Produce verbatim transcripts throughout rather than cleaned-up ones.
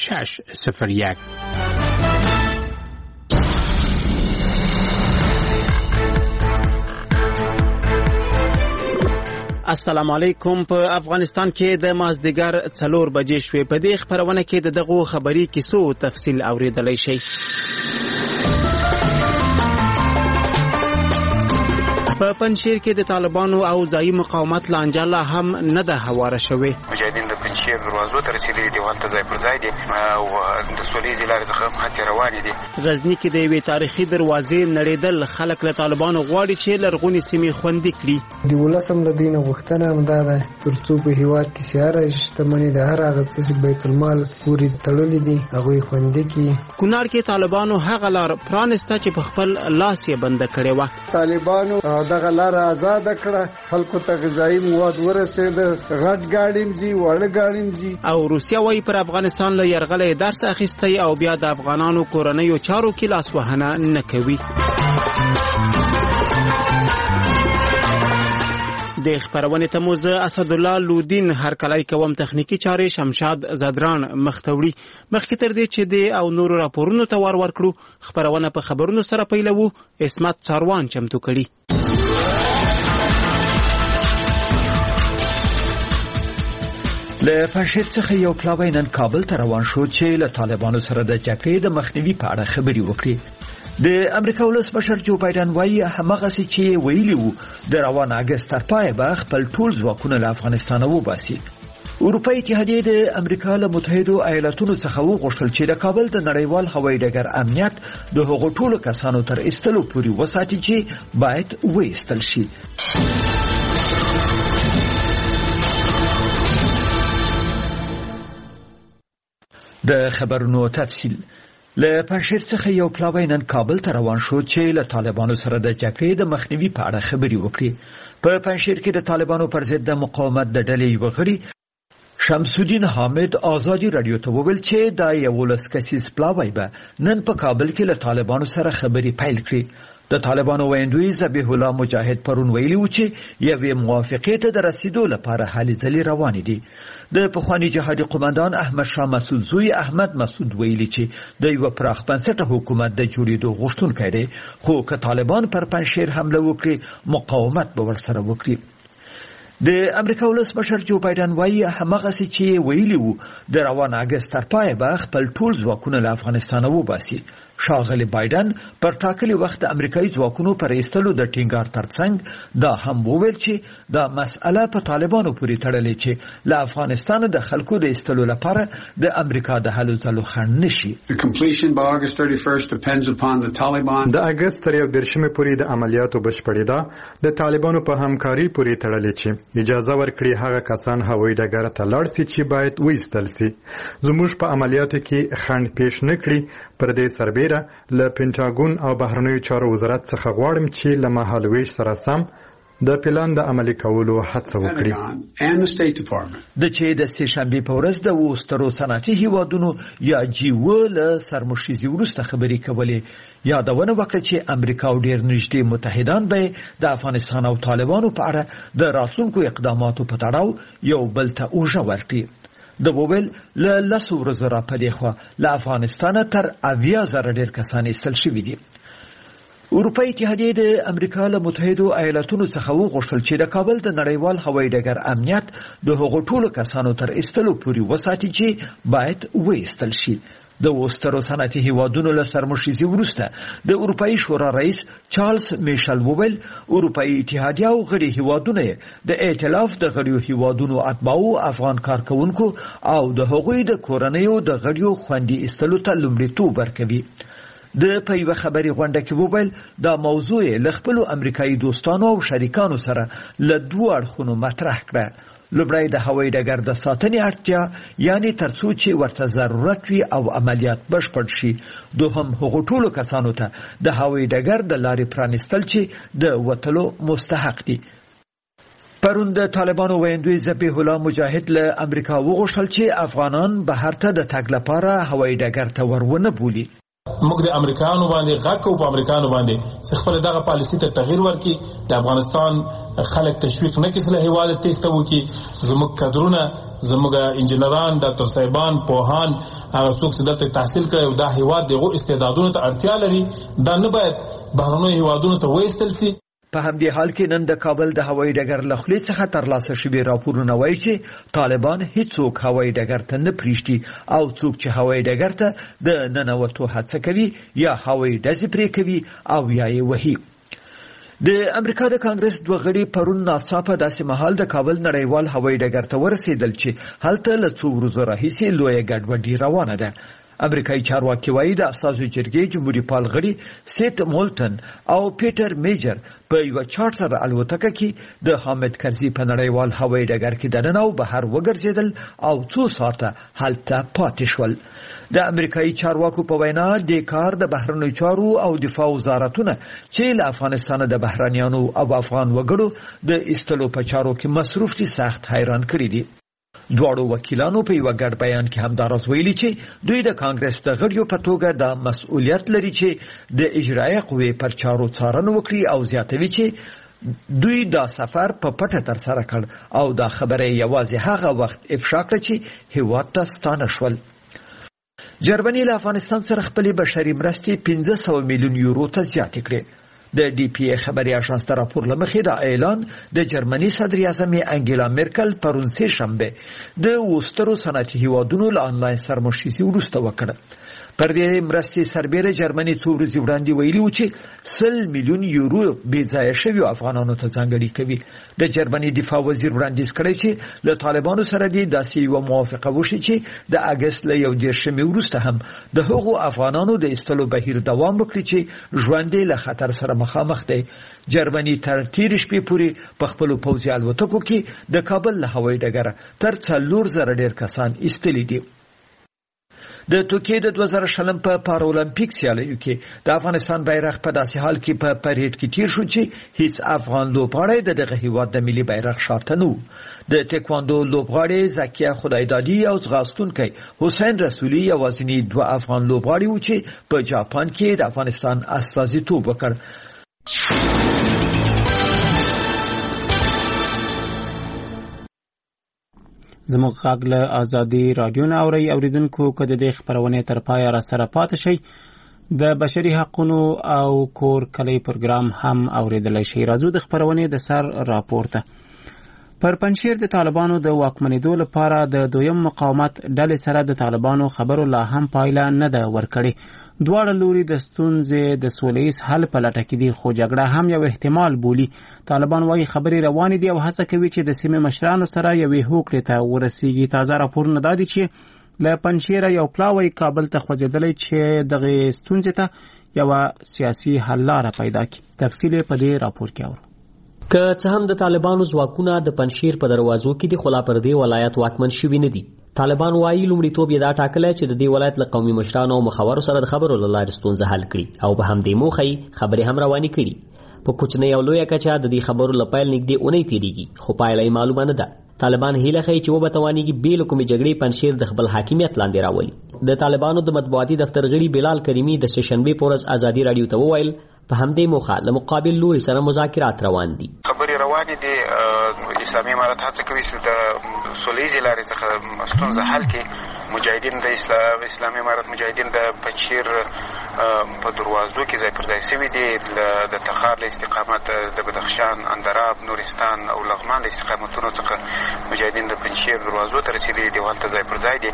شش صفر یک. السلام علیکم. په افغانستان کې د مازدیګر څلور بجې شوې. په دې خبرونه کې د دغو خبري کیسو تفصیل اوریدلی شئ. په پنجشیر کې د طالبانو او ځایي مقاومت له انجاله هم نه ده هواره شوې. مجاهدین د پنجشیر دروازو ته رسېدلي دي، هلته ځای پر ځای دي او د سولیزې لارې څخه هڅې روانې دي. غزني کې د یوې تاریخي دروازې نړېدل. خلک له طالبانو غواړي چې لرغونې سیمې خوندي کړي. د ولسم له دې نه غوښتنه همدا ده تر څو په هېواد کې سیاره شتمني د هر هغه څه چې بیت المال پورې تړلي دي هغوی خوندي کړي. کونړ کې طالبانو هغه لار پرانسته چې په خپل لاس یې بنده کړې وه. طالبانو دغه لار آزاد کړه، خلکو ته غذایي مواد ورسېده، غټ ګاډي ځي، وړه ګاډي ځي. او روسیه وایي پر افغانستان له یرغله درس اخیستی او بیا د افغانانو کورنیو چارو کې لاسوهنه نه کوي. د خبرونه ته مو زه اسدالله لودین هرکلی کوم. تخنیکی چارې شمشاد زدران مختوړي. مخکې تر دې چې د او نورو راپورونو ته ور ورکړو، خبرونه په خبرونو سره پیلوو. اسمت څاروان چمتو کړي. له پنجشیر څخه یو پلاوی نن کابل ته روان شو چې له طالبانو سره د جګړې د مخنیوي په اړه خبرې وکړي. د امریکا ولسمشر جو بایدن وایي همغسې چې ویلي وو د روان اګست تر پایه به خپل ټول ځواکونه له افغانستانه وباسي. اروپایي اتحادیې د امریکا له متحدو ایالاتونو څخه وغوښتل چې د کابل د نړیوال هوایي ډګر امنیت د هغو ټولو کسانو تر ایستلو پورې وساتي چې باید وایستل شي. د خبرونو تفصیل. له پنجشیر څخه یو پلاوی نن کابل ته روان شو چې له طالبانو سره د جګړې د مخنیوي په اړه خبرې وکړي. په پنجشیر کې د طالبانو پر ضد د مقاومت د ډلې یو غړي شمس الدین حامد آزادي رادیو ته وویل چې دا یولس کسیز پلاوی به نن په کابل کې له طالبانو سره خبرې پیل کړي. د طالبانو ویندوی ذبیح الله مجاهد پرون ویلي و چې یوې موافقې ته د رسیدو لپاره هلې ځلې روانې دي. د پخواني جهادي قومندان احمد شاه مسعود زوی احمد مسعود ویلي چې د یو پراخ بنسټه حکومت د جوړېدو غوښتونکی دی، خو که طالبان پر پنجشیر حمله وکړي مقاومت به ورسره وکړي. د امریکا ولسمشر جو بایدن وایي همغسې چې ویلي وو د روان اګست تر پایه به خپل ټول ځواکونه له افغانستانه وباسي. ښاغلی بایدن پر ټاکلي وخت د امریکایي ځواکونو پر ایستلو د ټینګار ترڅنګ دا هم وویل چې دا مسئله په طالبانو پورې تړلې چې له افغانستانه د خلکو د ایستلو لپاره د امریکا د هلو ځلو خنډ نشي. د اګست تر یو دېرشمې پورې د عملیاتو بشپړېدا د طالبانو په همکاري پورې تړلې چې اجازه ورکړي هغه کسان هوایي ډګر ته لاړ سي چې باید وایستل سي. زموږ په عملیاتو کې خنډ پیښ نه کړي. پر دې سربیره له پینټاګون او بهرنیو چارو وزارت څخه غواړم چې له مهالویش سره سم د پلان د عملي کولو هڅه وکړي. د چې د سې شنبې په ورځ د وسترو صنعتي هیوادونو یا جی و له سرمشیزي وروسته خبرې کولې. یادونه وکړه چې امریکا او ډېر نږدې متحدان به د افغانستان او طالبانو په اړه د راتلونکو اقداماتو په تړاو یو بل ته اوږه ورکړي. د وویل له لسو ورځو را پدې خوا له افغانستانه تر اویا زره ډېر کسان ایستل شوي دي. اروپایي اتحادیې د امریکا له متحدو ایالاتونو څخه وغوښتل چې د کابل د نړیوال هوایي ډګر امنیت د هغو ټولو کسانو تر ایستلو پورې وساتي چې باید وایستل شي. د وسترو صنعتي هیوادونو له سرمشیزي وروسته د اروپایي شورا رئیس چارلز میشل وویل اروپایي اتحادیه او غړي هیوادونه د ائتلاف د غړیو هیوادونو اتباعو افغان کارکونکو او د هغوی د کورنیو د غړیو خوندي ایستلو ته لومړیتوب ورکوي. د په یوه خبري غونډه کې وویل دا موضوع له خپلو امریکایي دوستانو او شریکانو سره له دوه اړخونو مطرح کړه. لومړی د هوایي ډګر د ساتنې اړتیا، یعنی ترڅو چې ورته ضرورت وي او عملیات بشپړ شي. دوهم هغو ټولو کسانو ته د هوایي ډګر د لارې پرانیستل چې د وتلو مستحق دي. پرون د طالبانو ویندوی ذبیح الله مجاهد له امریکا وغوښتل چې افغانان بهر ته د تګ لپاره هوایي ډګر ته ورونه بولي. موږ د امریکایانو باندې غږ کوو، په امریکایانو باندې خپل دغه پالیسي ته تغییر ورکړي، د افغانستان خلک تشویق نه کړي چې له هېواده تېښته وکړي. زموږ کډرونه زموږ انجنیران ډاکټر صاحبان پوهان هغه څوک چې دلته تحصیل کړي دا هیواد دغه استعدادونو ته اړتیا لري دا نه باید بهرنیو هیوادونو ته وایستل شي. په همدې حال کې نن د کابل د هوایي ډګر له خولې څخه ترلاسه شوي راپورونه وایي چې طالبان هیڅوک هوایي ډګر ته نه پریږدي او څوک چې هوایي ډګر ته د ننوتو هڅه کوي یا هوایي ډزې پرې کوي او یا یې وهي. د امریکا د کانګرس دوه غړي پرون ناڅاپه داسې مهال د کابل نړیوال هوایي ډګر ته ورسېدل چې هلته له څو ورځو راهیسې لویه ګډوډي روانه ده. امریکایي چارواکي وایي د اساسي جرګې جمهوریت پال غړي سیت مولټن او پیټر میجر په یو چارټر الوتکه کې د حامد کرزي په نړیوال هوایي ډګر کې دننه او بهر وګرځیدل او څو ساعته هلته پاتې شول. د امریکایي چارواکو په وینا د کار د بهرنیو چارو او دفاع وزارتونه چې له افغانستان د بهرانيانو او افغان وګړو د ایستلو په چارو کې مصروف دي سخت حیران کړي دي. دواړو وکیلانو په یو ګډ بیان کې همدارس ویلي چې دوی د کانګرس د غړیو په توګه د مسؤلیت لري چې د اجرایي قوې پر چارو څارنه وکړي او زیاتوي چې دوی دا سفر په پټه تر سره کړ او دا خبره یوازې هغه وخت افشا کړه چې هیواد ته ستانه شول. جرمني له افغانستان سره خپلې بشري مرستې پنځه سوه میلیون یورو ته زیاتې کړې. د ډي پی ای خبري اژانس ته راپور لمخې دا اعلان د جرمني صدر اعظم انګیلا مرکل پرون سه شنبه د وسترو صنعتي هیوادونو له انلاین سرمشيزي وروسته وکړه. پر دې مرستې سربېره جرمني څو ورځې وړاندې ویلي و چې سل میلیون یورو بې ځایه شوي افغانانو ته ځانګړي کوي. د جرمني دفاع وزیر وړاندیز کړی چې له طالبانو سره دې داسې یوه موافقه وشي چې د اګست له یو دېرشمې وروسته هم د هغو افغانانو د ایستلو بهیر دوام وکړي چې ژوند یې له خطر سره مخامخ دی. جرمني تر تېرې شپې پورې په خپلو پوځي الوتکو کې د کابل له هوایي ډګره تر څلور زره ډېر کسان ایستلي دي. د توکي د دوه زره شلم په پارالمپیک سیالیو کې د افغانستان بیرغ په داسې حال کې په پریډ کې تیر شو چې هیڅ افغان لوبغاړی د دغه هیواد د ملي بیرغ شاته نه و. د تکواندو لوبغاړی زکیه خدایدادي او ځغاستونکی حسین رسولي یوازینی دوه افغان لوبغاړي و چې په جاپان کې د افغانستان استازیتوب وکړ. زموږ غږ له ازادي رادیو نه اوري اوریدونکو که د دې خبرونه تر پای را سره پات شي د بشري حقوقو او کور کلی پروګرام هم اوریدلای شي. راځو د خبرونه د سر راپورته. پر پنځیر د طالبانو د واکمنېدو لپاره د دویم مقاومت ډلې سره د طالبانو خبرو لا هم پایله نه ده ورکړې. دواړه لوري د ستونزې د سولهییز حل په لټه کې دي خو جګړه هم یو احتمال بولي. طالبان وايي خبرې روانې دي او هڅه کوي چې د سیمې مشرانو سره یوې هوکړې ته ورسیږي. تازه راپورونه دا دي چې له پنځیره یو پلاوی کابل ته خوځېدلی چې دغه ستونزې ته یو سیاسي حل لاره پیدا کړي. تفصیل په دې راپور کې اورو. که څه هم د طالبانو ځواکونه د پنځیر په دروازو کې دي خو لا پر دې ولایت واکمن شوي نه دي. طالبان وايي لومړیتوب یې دا ټاکلی چې د دې ولایت له قومي مشرانو او مخورو سره د خبرو له لارې ستونزه حل کړي او په همدې موخه یې خبرې هم روانې کړي. په کوچنۍ او لویه کچه د دې خبرو له پیل نږدې اونۍ تېرېږي خو پایله یې معلومه نه ده. طالبان هیله ښیي چې وبه توانېږي بې له کومې جګړې پنځیر د خپل حاکمیت لاندې راولي. د طالبانو د مطبوعاتي دفتر غړي بلال کریمي د سهشنبې په ورځ ازادي راډیو ته وویل په همدې موخه له مقابل لوري سره مذاکرات روان دي. خبرې روانې دي. اسلامي امارت هڅه کوي چې د سولهییزې لارې څخه ستونزه حل کړي. مجاهدین د اسلامي امارت مجاهدین د پنځیر په دروازو کې ځای پر ځای شوي دي. د تخار له استقامت د بدخشان اندراب نورستان او لغمان له استقامتونو څخه مجاهدین د پنځیر دروازو ته رسېدلي دي. هلته ځای پر ځای دي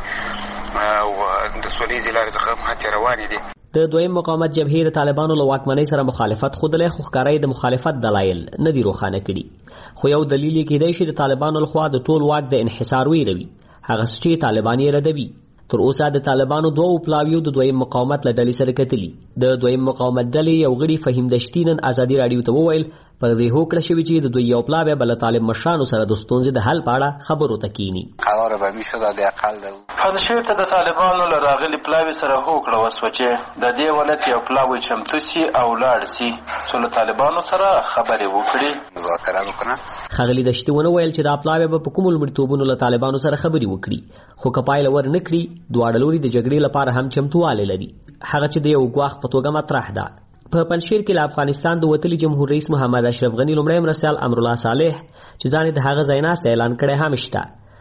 او د سولهییزې لارې څخه هم هڅې روانې دي. د دویم مقاومت جبهې د طالبانو له واکمنۍ سره مخالفت ښودلی خو ښکاره د مخالفت دلایل نه دي روښانه کړي. خو یو دلیل یې کیدای شي د طالبانو لخوا د ټول واک د انحصار ویروي هغه څه چې طالبان یې ردوي. تر اوسه د طالبانو دوه پلاویو د دویم مقاومت له ډلې سره کتلي. د دویم مقاومت ډلې یو غړي فهیم دشتي نن ازادي راډیو ته وویل پر دې هوکړه شوې چې د دوی یو پلاوی بل طالب مشرانو سره د ستونزې د حل په اړه خبرو ته کینی. قرار به میشد د اقل د پنځیر ته د طالبانو له راغلي پلاوی سره هوکړه وسوه چې د دې ولایت یو پلاوی چمتو سي او لاړ سي چې له طالبانو سره خبرې وکړي مذاکره وکړي. خغلی دشتي ونه ویل چې دا پلاوی به په کومو لومړیتوبونو له طالبانو سره خبرې وکړي خو که پایله ور نه کړي دواړه لوري د جګړې لپاره هم چمتووالی لري هغه چې د یو ګواښ په توګه مطرح ده. په پنځیر کې له افغانستان د وتلي جمهور رئیس محمد اشرف غنی لومړی مرستیال امرالله صالح چې ځان د هغه ځای ناسته اعلان کړی هم شته.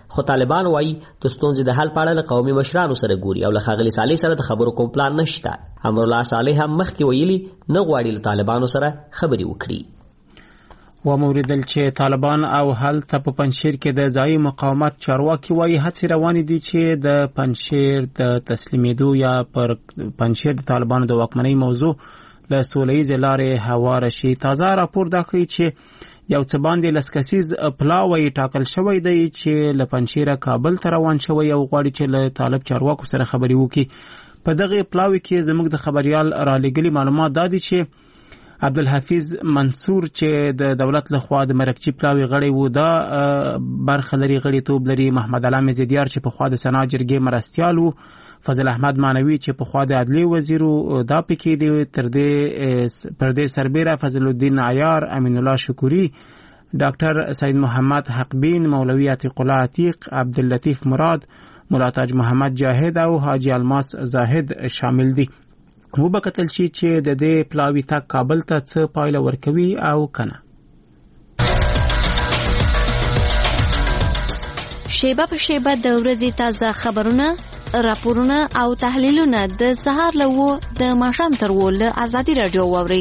خو طالبان وایي د ستونزې د حل په اړه له قومي مشرانو سره ګوري او له ښاغلي صالح سره د خبرو کوم پلان نشته. امرالله صالح هم مخکې ویلي نه غواړي له طالبانو سره خبرې وکړي. وموریدل چې طالبان او هلته په پنجشیر کې د ځایي مقاومت چارواکي وایي هڅې روانې دي چې د پنجشیر د تسلیمېدو یا پر پنجشیر د طالبانو د واکمنۍ موضوع له سولهییزې لارې هواره شي. تازه راپور دا ښیي چې یو څه باندې لس کسیز پلاوی ټاکل شوی دی چې له پنجشیره کابل ته روان شوی او غواړي چې له طالب چارواکو سره خبرې وکړي. په دغه پلاوی کې زموږ د خبريال رالیږلي معلومات دا دي چې عبدالحفیظ منصور چې د دولت لخوا د مرکچی پلاوی غړی وو دا برخه لري غړیتوب لري. محمد علام زیدیار چې په خوا د سنا جرګې مرستیال وو. فضل احمد مانوی چې په خوا د عدلی وزیر دا پکې دی. تر دې پر دې سربیره فضل الدین عیار، امین الله شکوری، ډاکټر سید محمد حقبین، مولوی عتیق الله عتیق، عبداللطیف مراد، مولا تاج محمد جاهد او حاجی الماس زاهد شامل دي. و به کتل شي چې د دې پلاوی تک کابل ته څه پایله ورکوي او کنه. شیبه په شیبه د ورځې تازه خبرونه، راپورونه او تحلیلونه د سهار له و د ماښام تر و له ازادي راډیو واورئ.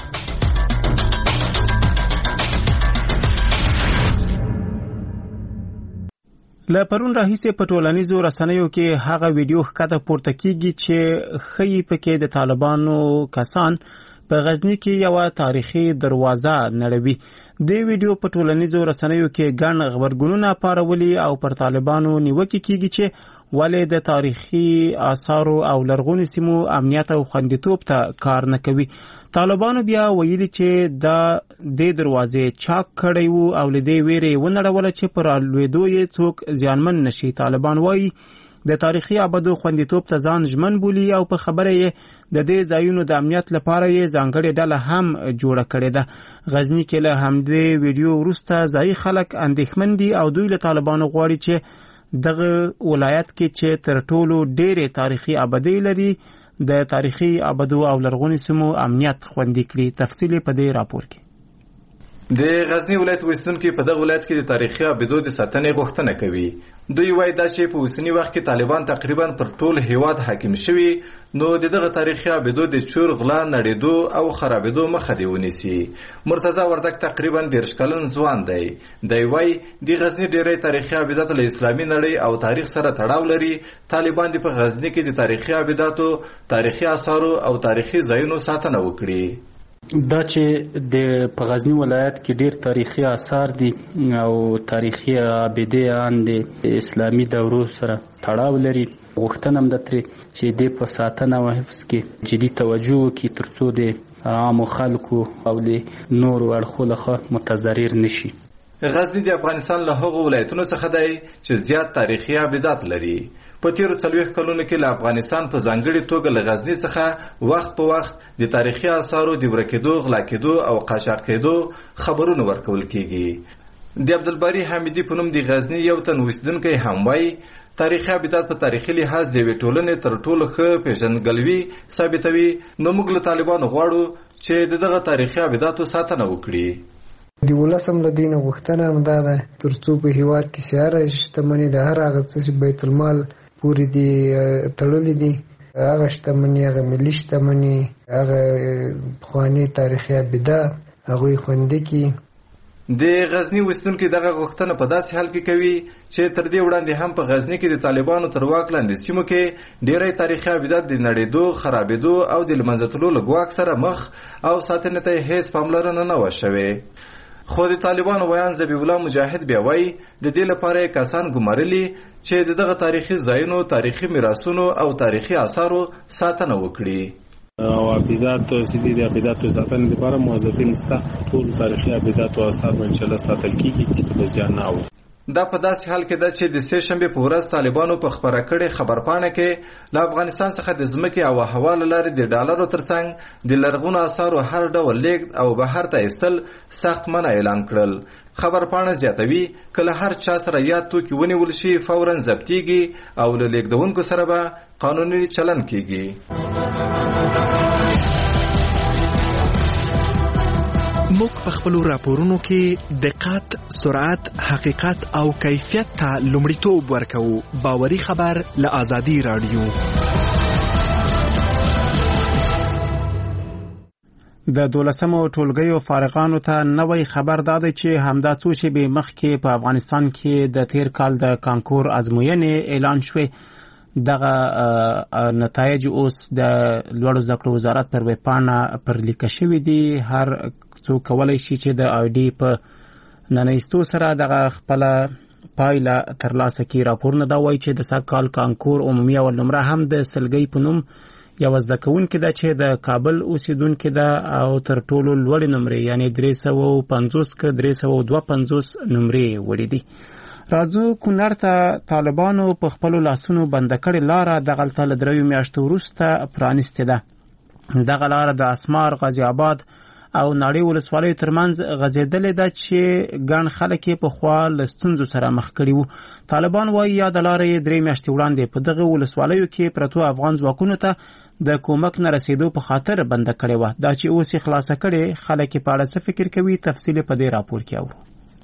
له پرون راهیسې په ټولنیزو رسنیو کې هغه ویډیو ښکته پورته کیږي چې ښیي پکې د طالبانو کسان په غزنی کې یو تاریخي دروازه نړوي. د ویډیو په ټولنیزو رسنیو کې ګڼ خبرګونونه پارولي او پر طالبانو نیوکه کیږي چې ولې د تاریخي آثارو او لرغونو سیمو امنیت او خوندیتوب ته کار نه کوي. طالبانو بیا ویلي چې دا د دروازې چاک کړی وو او له دې ویرې ونړوله چې پر لویدو یې څوک زیانمن نشي. طالبان وایي د تاریخي آبادو خوندیتوب ته ځان ژمن بولي او په خبره یې د دې ځایونو د امنیت لپاره یې ځانګړې ډله هم جوړه کړې ده. غزنی کې له همدې ویډیو وروسته ځایي خلک اندېښمن دي او دوی له طالبانو غواړي چې دغه ولایت کې چې تر ټولو ډېرې تاریخي آبادۍ لري د تاریخي آبادو او لرغونو سیمو امنیت خوندي کړي. تفصیل په دې راپور کې. د غزنی ولایت اوسیدونکو په دغه ولایت کې د تاریخي آبادو د ساتنې غوښتنه کوي. دوی وایي دا چې په اوسنی وخت کې طالبان تقریبا پر ټول هیواد حاکم شوي نو دغه تاریخي آبادو د چور غلا نړېدو او خرابېدو مخه دی ونیسي. مرتضی وردک تقریبا دېرش کلن ځوان دی. دی وایي د غزنی ډېری تاریخي آبادات له اسلامي نړۍ او تاریخ سره تړاو لري. طالبان د په غزنی کې د تاریخي آباداتو، تاریخي آثارو او تاریخي ځایونو ساتنه وکړي. دا چې د په غزنی ولایت کې ډیر تاریخي آثار دي او تاریخي آبادیان د اسلامي دورو سره تړاو لري. غوښتنه هم ده ترې چې د په ساتنه او حفظ کې جدي توجه وکړي ترڅو د عامو خلکو او د نورو اړخو لخوا متضرر نشي. غزنی د افغانستان له هغو ولایتونو څخه دی چې زیات تاریخي آبادات لري. په تیرو څلوېښت کلونو کې له افغانستان په ځانګړې توګه له غزني څخه وخت په وخت د تاریخي آثارو د ورکېدو، غلا کېدو او قاچاق کېدو خبرونه ورکول کېږي. د عبدالباري حمیدي په نوم د غزني یو تن اوسیدونکی هم وایي تاریخي آبادات په تاریخي لحاظ د یوې ټولنې تر ټولو ښه پېژندګلوي ثابتوي. نو موږ له طالبانو غواړو چې د دغه تاریخي آباداتو ساتنه وکړي. د ولسم له دینه غوښتنه هم دا ده ترڅو په هېواد کې سیاره شتمني د هر هغه څه چې بیت المال پورې دي تړلې دي، هغه شتمني، هغه ملي شتمني، هغه پخواني تاریخي آبادات هغوی خوندي کړي. د غزنی اوسیدونکي دغه غوښتنه په داسې حال کې کوي چې تر دې وړاندې هم په غزنی کې د طالبانو تر واک لاندې سیمو کې ډېری تاریخي آبادات د نړېدو، خرابېدو او د له منځه تللو له ګواښ سره مخ او ساتنې ته هېڅ پاملرنه نه وه شوې. خو د طالبانو ویان ذبیح الله مجاهد بیا وایي د دې لپاره کسان ګمارلي چې دغه تاریخي ځایونو، تاریخي میراثونو او تاریخي آثارو ساتنه وکړي. او آبادات سیدي د آباداتو ساتنې لپاره موظفین شته. ټول تاریخي آبادات او آثار به انشاءالله ساتل کیږي چې به زیان نه وي. دا په داسې حال کې ده چې د سې شنبې په ورځ طالبانو په خپره کړې خبرپاڼه کې له افغانستان څخه د ځمکې او هوا له لارې د ډالرو ترڅنګ د لرغونو آثارو هر ډول لیږد او بهر ته ایستل سخت منع اعلان کړل. خبرپاڼه زیاتوي که له هر چا سره یاد توکي ونیول شي فوراً ضبطیږي او له لیږدونکو سره به قانوني چلن کیږي. موږ په خپل راپورونو کې دقت، سرعت، حقیقت او کیفیت ته لومړیتوب ورکوو. باوري خبر له آزادي رادیو. د دولسمو ټولګیو فارغانو ته نوې خبر داده چې همدا څو شېبې مخکې په افغانستان کې د تیر کال د کانکور ازموینې اعلان شوې. دغه نتایج اوس د لوړو زده کړو وزارت پر ویب پاڼه پر لیکل شوي دي. هر څوک کولی شي چې د آی ډي په ننیستو سره دغه خپله پایله ترلاسه کړي. راپورونه دا وایي چې د سږ کال کانکور عمومي اول نمره هم د سلګۍ په نوم یوه زده کوونکې ده چې د کابل اوسېدونکې ده او تر ټولو لوړې نمرې یعنې درې سوه پنځوس که درې سوه دوه پنځوس نمرې وړي دي. راځو کونړ ته. طالبانو په خپلو لاسونو بنده کړې لاره دغلته له دریو میاشتو وروسته پرانیستې ده. دغه لاره د اسمار، غازي آباد او ناړۍ ولسوالیو ترمنځ غځېدلې ده چې ګڼ خلک یې پخوا له ستونزو سره مخ کړي وو. طالبان وایي یاده لاره یې درې میاشتې وړاندې په دغه ولسوالیو کې پرتو افغان ځواکونو ته د کومک نه رسیدو په خاطر بنده کړې وه. دا چې اوس یې خلاصه کړې، خلک یې په اړه څه فکر کوي، تفصیل په دې راپور کې اورو.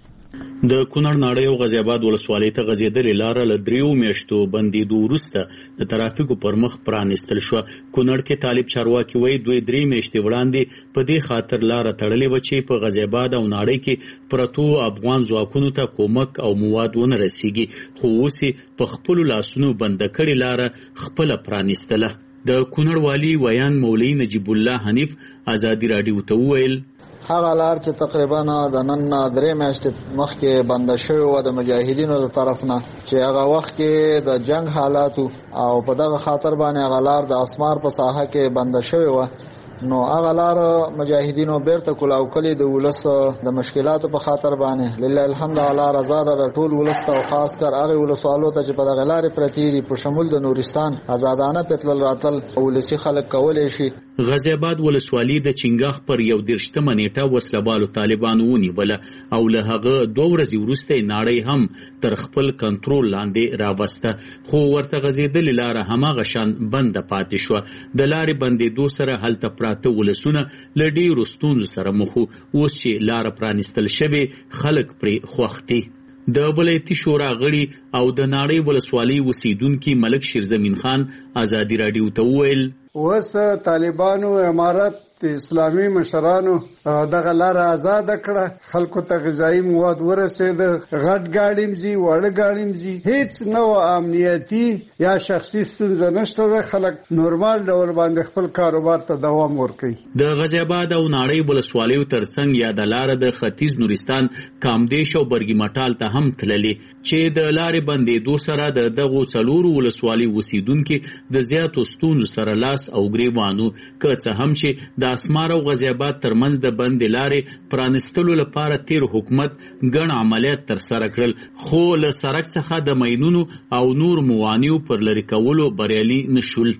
د کونړ ناړۍ او غازي آباد ولسوالۍ ته غځېدلې لاره له دریو میاشتو بندېدو وروسته د ترافیکو پر مخ پرانیستل شوه. کونړ کې طالب چارواکي وایي دوی درې میاشتې وړاندې په دې خاطر لاره تړلې وه چې په غازي آباد او ناړۍ کې پرتو افغان ځواکونو ته کومک او مواد ونه رسیږي، خو اوس یې په خپلو لاسونو بنده کړې لاره خپله پرانیستله. د کونړ والي ویان مولوي نجیب الله حنیف ازادي راډیو ته وویل هغه لار چې تقریبا د نن درې میاشتې مخکې بنده شوې وه د مجاهدینو د طرف نه، چې هغه وخت کې د جنگ حالاتو او په دغه خاطر باندې هغه لار د اسمار په ساحه کې بنده شوې وه. نو هغه لار مجاهدینو بیرته کلاو کړې د ولس د مشکلاتو په خاطر باندې. لله الحمد هغه لار آزاده ده ټول ولس ته او خاص کر هغې ولسوالو ته چې په دغه لارې پرتې دي په شمول د نورستان آزادانه پتلل راتلل ولسي خلک کولی شي. غازي آباد ولسوالي د چنګاخ پر یو دېرشتمه نیټه وسلهبالو طالبانو ونیوله او له هغه دوه ورځې وروسته یې ناړۍ هم تر خپل کنټرول لاندې راوسته، خو ورته غځېدلې لاره هماغه شان بنده پاتې شوه. د لارې بندېدو سره هلته پراته ولسونه له ډېرو ستونزو سره مخ وو. اوس چې لاره پرانیستل شوې، خلک پرې خوښ دي. د ولایتي شورا غړي او د ناړۍ ولسوالۍ اوسېدونکي ملک شیرزمین خان ازادي راډیو ته وویل اوس طالبانو امارت اسلامي مشرانو دغه لاره آزاده کړه، خلکو ته غذایي مواد ورسېده، غټ ګاډي مځي، واړه ګاډي مځي، هیڅ نو امنیتي یا شخصي ستونزه نشته ده. خلک نورمال ډول باندې خپل کاروبار ته دوام ورکوي. د غازي آباد او ناړۍ ولسوالیو ترڅنګ یاده لاره د ختیځ نورستان، کامدیش او برګي مټال ته هم تللې، چې د لارې بندېدو سره د دغو څلورو ولسوالیو اوسېدونکي د زیاتو ستونزو سره لاس او ګریوانو. که څه هم چې د اسمار او غازي آباد ترمنځ د بندې لارې پرانیستلو لپاره تیر حکومت ګڼ عملیات ترسره کړل، خو له سړک څخه د ماینونو او نور موانعو پر لرې کولو بریالي نشول.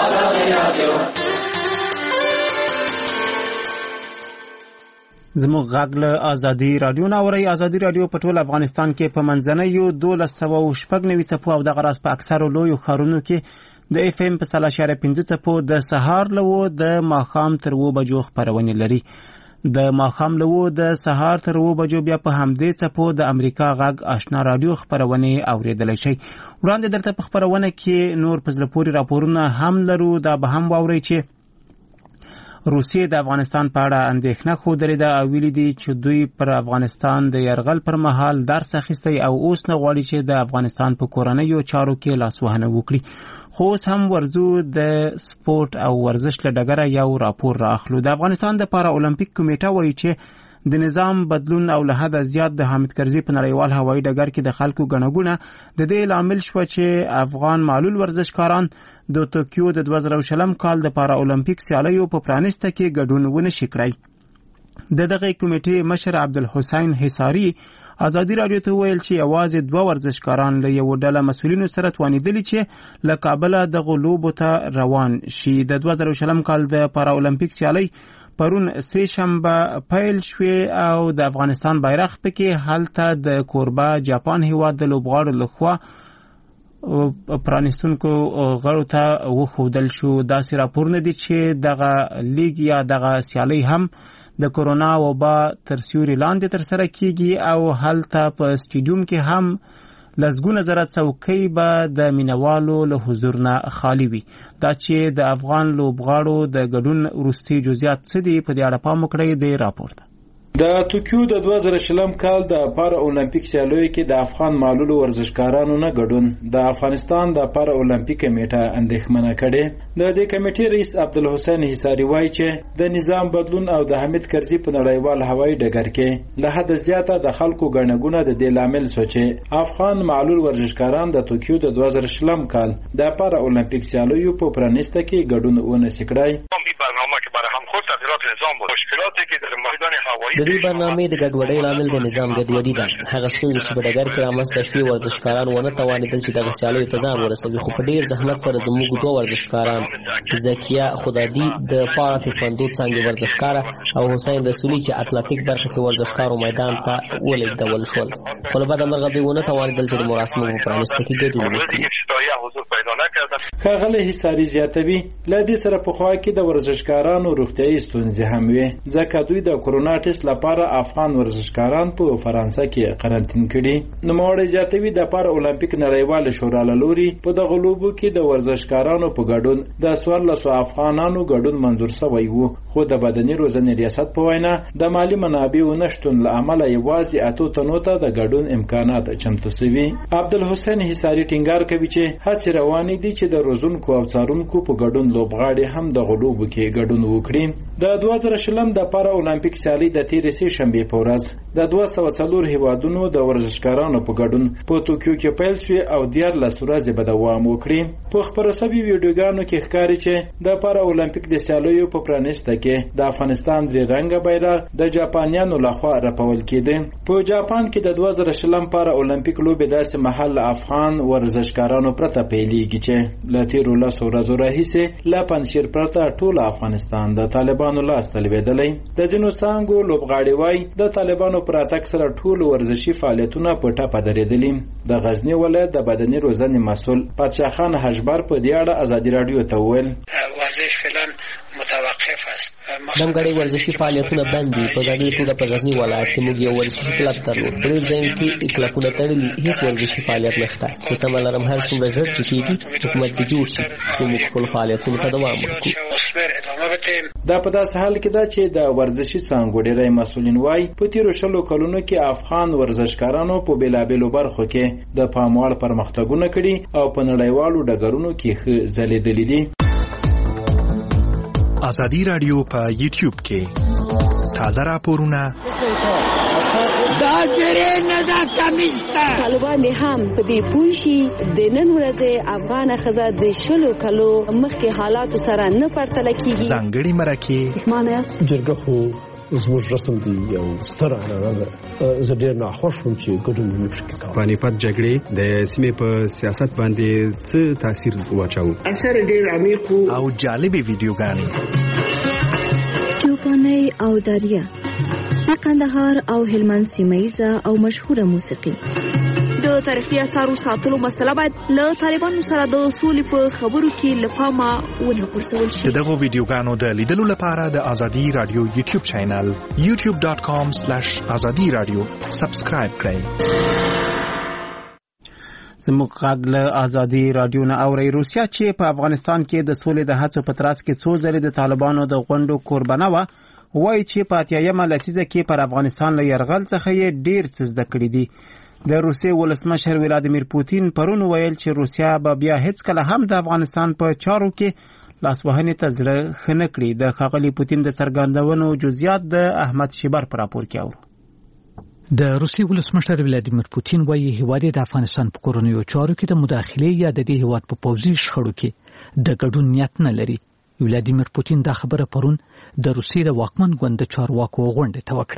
زموږ غږ له ازادي راډیو نه اورئ. ازادي راډیو په ټول افغانستان کې په منځنیو دولس سوه او شپږ نوي څپو او دغه راز په اکثرو لویو ښارونو کې د اف ام په سل اشاریه پنځه څپو د سهار له اووه د ماښام تر اووه بجو خپرونې لري. د ماښام له اووه د سهار تر اووه بجو بیا په همدې څپو د امریکا غږ آشنا راډیو خپرونې اورېدلی شئ. وړاندې درته په خپرونه کې نور په زړه پورې راپورونه هم لرو. دا به هم واورئ چې روسیې د افغانستان په اړه اندېښنه ښودلې ده او ویلي دي چې دوی پر افغانستان د یرغل پر مهال درس اخیستی او اوس نه غواړي چې د افغانستان په کورنیو چارو کې لاسوهنه وکړي. خو اوس هم ورځو د سپورت او ورزش له ډګره یو راپور رااخلو. د افغانستان د پارا اولمپیک کمیټه وایي چې د نظام بدلون او له حده زیات د حامد کرزي په نړیوال هوایي ډګر کې د خلکو ګڼه ګوڼه د دې لامل شوه چې افغان معلول ورزشکاران د توکیو د دوه زره شلم کال د پارا اولمپیک سیالیو په پرانیسته کې ګډون ونه شي کړی. د دغه کمیټې مشر عبدالحسین حصاري ازادي راډیو ته ویل چې یوازې دوه ورزشکاران له یو ډله مسؤلینو سره توانېدلي چې له کابله دغو لوبو ته روان شي. د دوه زره شلم کال د پارا اولمپیک سیالۍ پرون سه شنبه پیل شوې او د افغانستان بیرغ پکې هلته د کوربه جاپان هیواد د لوبغاړو لخوا پرانیستونکو غړو ته وښودل شو. داسې راپورونه دي چې دغه لیګ یا دغه سیالۍ هم د کورونا وبا تر سیوري لاندې ترسره کیږي او هلته په سټیډیوم کې هم لسګونه زره څوکۍ به د مینوالو له حضور نه خالی وي. دا چې د افغان لوبغاړو د ګډون وروستي جزئیات څه دي په دې اړه پام وکړئ د راپور ده. د توکیو د دوه زره شلم کال د پارا اولمپیک سیالیو کې د افغان معلولو ورزشکارانو نه ګډون د افغانستان د پارا اولمپیک کمیټه اندېښمنه کړې. د دې کمیټې رئیس عبدالحسین حصاری وایي چې د نظام بدلون او د حمید کرزي په نړیوال هوایي ډګر کې له حد زیاته د خلکو ګڼهګونه د دې لامل شو چې افغان معلول ورزشکاران د توکیو د دوه زره شلم کال د پارا اولمپیک سیالیو په پرانیسته کې ګډون ونشي کړی. د دې برنامې د ګډوډۍ لامل د نظام ګډوډي ده. هغه ستونزې چې په ډګر کې رامنځته شوې ورزشکاران ونه توانېدل چې دغه سیالیو په ځان ورسوي، خو په ډېر زحمت سره زموږ دوه ورزشکاران زکیه خدادي د پاړه تکواندو څانګې ورزشکاره او حسین رسولي چې اتلتیک برخه کې ورزشکارو میدان ته ولېږدول شول، خو له بده مرغه دوی ونه توانېدل چې د مراسمو په پرانیسته کې ګډون وکړي. ښاغلی حصاري زیاتوي له دې سره پخوا کې د ورزشکارانو روغتیایي ستونزې هم وې، ځکه دوی د کورونا ټیسټ لپاره افغان ورزشکاران په فرانسه کې قرنطین کړي. نوموړی زیاتوي د پارا اولمپیک نړیواله شورا له لوري په دغه لوبو کې د ورزشکارانو په ګډون د څوارلسو افغانانو ګډون منظور شوی و، خو د بدني روزنې ریاست په وینا د مالي منابعو نشتون له امله یوازې اتو تنو ته د ګډون امکانات چمتو شوي. عبدالحسین حصاري ټینګار کوي چې هڅې روانې دي چې د روزونکو او څارونکو په ګډون لوبغاړي هم د غلوبو کې ګډون وکړي. د دوه زره شلم د پارا اولمپیک سیالي د تیرې سې شنبې په ورځ د دوه سوه څلور هیوادونو د ورزشکارانو په ګډون په توکیو کې پیل شوې او دیارلس ورځې به دوام وکړي. په خپره شوي ویډیوګانو کې ښکاري چې د پارا اولمپیک د سیالیو په پرانیسته کې د افغانستان درې رنګه بیرغ د جاپانیانو لخوا رپول کېده. په جاپان کې د دوه زره شلم پارا اولمپیک لوبې داسې مهال افغان ورزشکارانو پرته پیلېږي چې له تیرو لسو ورځو راهیسې له پنجشیر پرته ټول افغانستان د طالبانو لاس ته لوېدلی. د ځینو څانګو لوبغاړي وایي د طالبانو پر راتګ سره ټول ورزشي فعالیتونه په ټپه درېدلي. د غزني ولایت د بدني روزنې مسؤل پادشاه خان حجبر په دې اړه ازادي راډیو ته وویل ورزش فعلا متوقف است. دمګړی ورزشي فعالیتونه بند دي. په ځانګړي توګه په غزني ولایت کې موږ یو ورزشي کلب درلود. په ډېر ځایونو کې کلبونه تړلي، هېڅ ورزشي فعالیت نشته. زه تمه لرم هر څومره ژر چې کېږي حکومت دې جوړ شي چې موږ خپلو فعالیتونو ته دوام ورکړو. دا په داسې حال کې ده چې د ورزشي څانګو ډېری مسؤلین وایي په تېرو شلو کلونو کې افغان ورزشکارانو په بېلابېلو برخو کې د پام وړ پرمختګونه کړي او په نړیوالو ډګرونو کې ښه ځلېدلي دي. ازادي راډیو په یوټیوب کې تازه راپورونه دا جره نه دا کمیسته طالبان هم په دې پوښي د نن ورځې افغان خزه د شلو کلو مخکې حالات سره نه پرتل کیږي. ځانګړي مرکه معنی جرګه خو زموږ رسم دی یو ستر هغه زه ډېر ناخوښ وم چې ګډون نه شي کېدای. پانیپت جګړې د سیمې په سیاست باندې څه تاثیر واچاو؟ اثر ډېر عمیق او جالبې ویډیوګانې چوپاني او دریا د قندهار او هلمند سیمه او مشهوره موسیقي. د تاریخي اثارو ساتلو مسله باید له طالبانو سره د سولې په خبرو کې له پامه ونه غورځول شي. دغه ویډیوګانو د لیدلو لپاره د ازادي رادیو یوټیوب چینل یوټیوب ډاټ کام سلیش ازادي رادیو سبسکرایب کړئ. زموږ غږ له ازادي رادیو نه اورئ. روسیا چې په افغانستان کې د سولې د هڅو په ترڅ کې څو ځلې د طالبانو د غونډو قربانه وه، وایي چې په اتیایمه لسیزه کې پر افغانستان له یرغل څخه یې ډېر څه زده کړي دي. د روسیې ولسمشر ولادیمیر پوتین پرون ویل چې روسیا به بیا هیڅکله هم د افغانستان په چارو کې لاسوهنې ته زړه ښه نه کړي. د ښاغلي پوتین د څرګندونو جزئیات د احمد شیبر په راپور کې اورو. د روسیې ولسمشر ولادیمیر پوتین وایي هیواد د افغانستان په کورنیو چارو کې د مداخلې یا د دې هیواد په پوځي شخړو کې د ګډون نیت نه لري. ولادیمیر پوتین دا خبره پرون د روسیې د واکمن ګوند د چارواکو غونډې ته وکړه.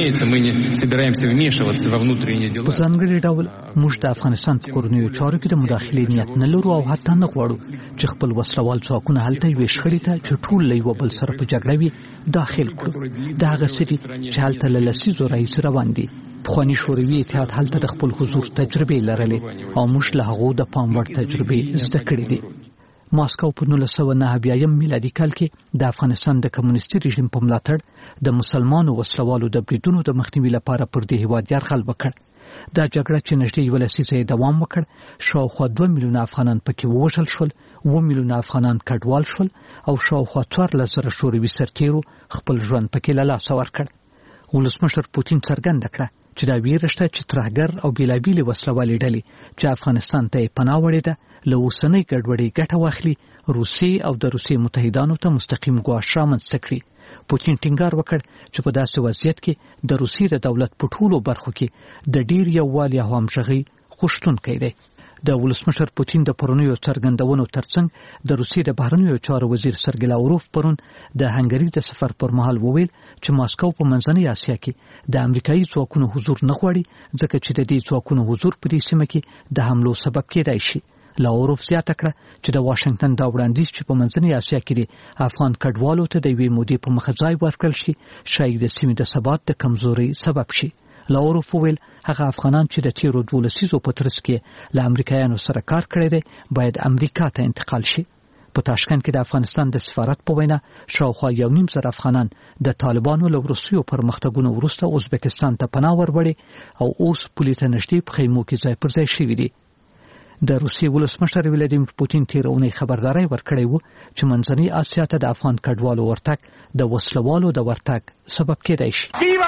په ځانګړي ډول موږ د افغانستان په کورنیو چارو کې د مداخلې نیت نه لرو او حتی نه غواړو چې خپل وسلوال ځواکونه هلته یوې شخړې ته چې ټول له یوه بل سره په جګړه وي داخل کړو. دا هغه څه دي چې هلته له لسیزو راهیسې روان دي. پخواني شوروي اتحاد هلته د خپل حضور تجربې لرلې او موږ له هغو د پام وړ تجربې زده کړې دي. ماسکو په نولس سوه نهه اویایم میلادي کال کې د افغانستان د کمونیستي رژیم په ملاتړ د مسلمانو وسلوالو د بریدونو د مخنیوي لپاره پر دې هیواد یرغل وکړ. دا جګړه چې نږدې یوه لسیزه دوام وکړ، شاوخوا دوه میلیونه افغانان پکې ووژل شول، اووه میلیونه افغانان کډوال شول او شاوخوا څوارلس زره شوروي سرتیرو خپل ژوند پکې له لاسه ورکړ. ولسمشر پوتین څرګنده کړه چې دا ویره شته چې ترهګر او بیلابیلې وسلوالې ډلې چې افغانستان ته یې پناه وړې ده له اوسنۍ ګډوډۍ ګټه واخلي، روسیې او د روسیې متحدانو ته مستقیم ګواښ رامنځته کړي. پوتین ټینګار وکړ چې په داسې وضعیت کې د روسیې د دولت په ټولو برخو کې د ډیر یووالي او همغږۍ غوښتونکی دی. د ولسمشر پوتین د پرونیو څرګندونو ترڅنګ د روسیې د بهرنیو چارو وزیر سرګی لاوروف پرون د هنګري د سفر پر مهال وویل چې ماسکو په منځنۍ اسیا کې د امریکایي ځواکونو حضور نه غواړي، ځکه چې د دې ځواکونو حضور په دې سیمه کې د حملو سبب کېدای شي. لاوروف زیاته کړه چې د واشنگټن دا وړاندیز چې په منځنۍ اسیا کې د افغان کډوالو ته د یوې مودې په مخه ځای ورکړل شي شاید د سیمې د ثبات د کمزورۍ سبب شي. لاوروف وویل هغه افغانان چې د تیرو دوه لسیزو په ترڅ کې له امریکایانو سره کار کړی دی باید امریکا ته انتقال شي. په تاشکند کې د افغانستان د سفارت په وینا شاوخوا یو نیم زر افغانان د طالبانو له وروستیو پرمختګونو وروسته ازبکستان ته پناه وروړي او اوس پولې ته نږدې په خیمو کې ځای پر ځای شوي دي. د روسیې ولسمشر ولادیمیر پوتین تیر اونۍ خبرداري ورکړې و چې منځنۍ اسیا ته د افغان کډوالو ورتګ د وسلوالو د ورتګ سبب کېدای شي.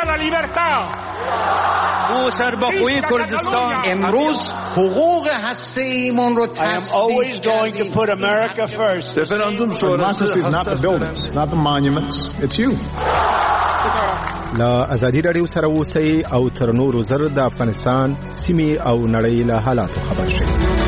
او سربخوی کردستان امروز حقوق هسته‌ایمون رو always going to put America first. Referendum شورای is not the buildings, not the monuments, it's you. لا ازادي رادیو سره اوسئ او تر نورو زر د افغانستان سیمې او نړۍ له حالاتو خبر شئ.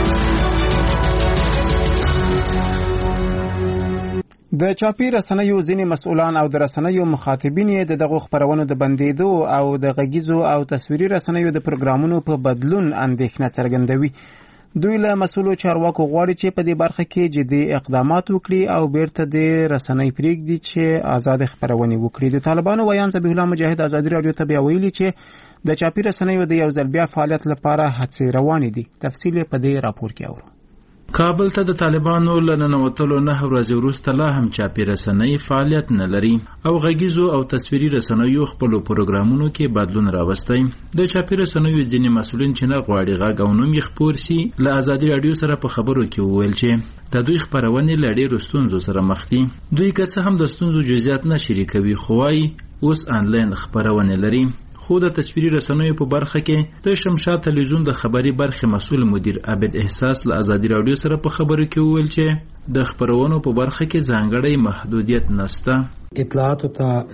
د چاپی رسنیو ځینې مسؤلان او د رسنیو مخاطبین د دغه خبرونو د بندیدو او د غږیزو او تصویري رسنیو د پروګرامونو په بدلون اندېښنه څرګندوي. دوی له مسؤلو چارواکو غواړي چې په دې برخه کې جدي اقدامات وکړي او بیرته د رسنۍ پریږدي چې آزاد خبرونه وکړي. د طالبانو ویان ذبیح الله مجاهد آزادي رادیو ته بیا ویلي چې د چاپی رسنیو د یو ځل بیا فعالیت لپاره هڅې روانې دي. تفصیل په دې راپور کې اورو. کابل ته د طالبانو له ننوتلو نه ورځې وروسته لا هم چاپی رسنۍ فعالیت نه لري او غږیزو او تصویري رسنیو خپلو پروګرامونو کې بدلون راوستی. د چاپی رسنیو ځینې مسؤلین چې نه غواړي غږ او نوم یې خپور سي له ازادي رادیو سره په خبرو کې وویل چې د دوی خپرونې له ډېرو ستونزو سره مخ دي. دوی که څه هم د ستونزو جزئیات نه شریکوي خو وايي اوس آنلاین خپرونې لري. خو د تصویري رسنیو په برخه کې د شمشاد تلویزیون د خبري برخې مسؤل مدیر عبد احساس له ازادي رادیو سره په خبرو کې وویل چې د خبرونو په برخه کې ځانګړی محدودیت نشته. اطلاعاتو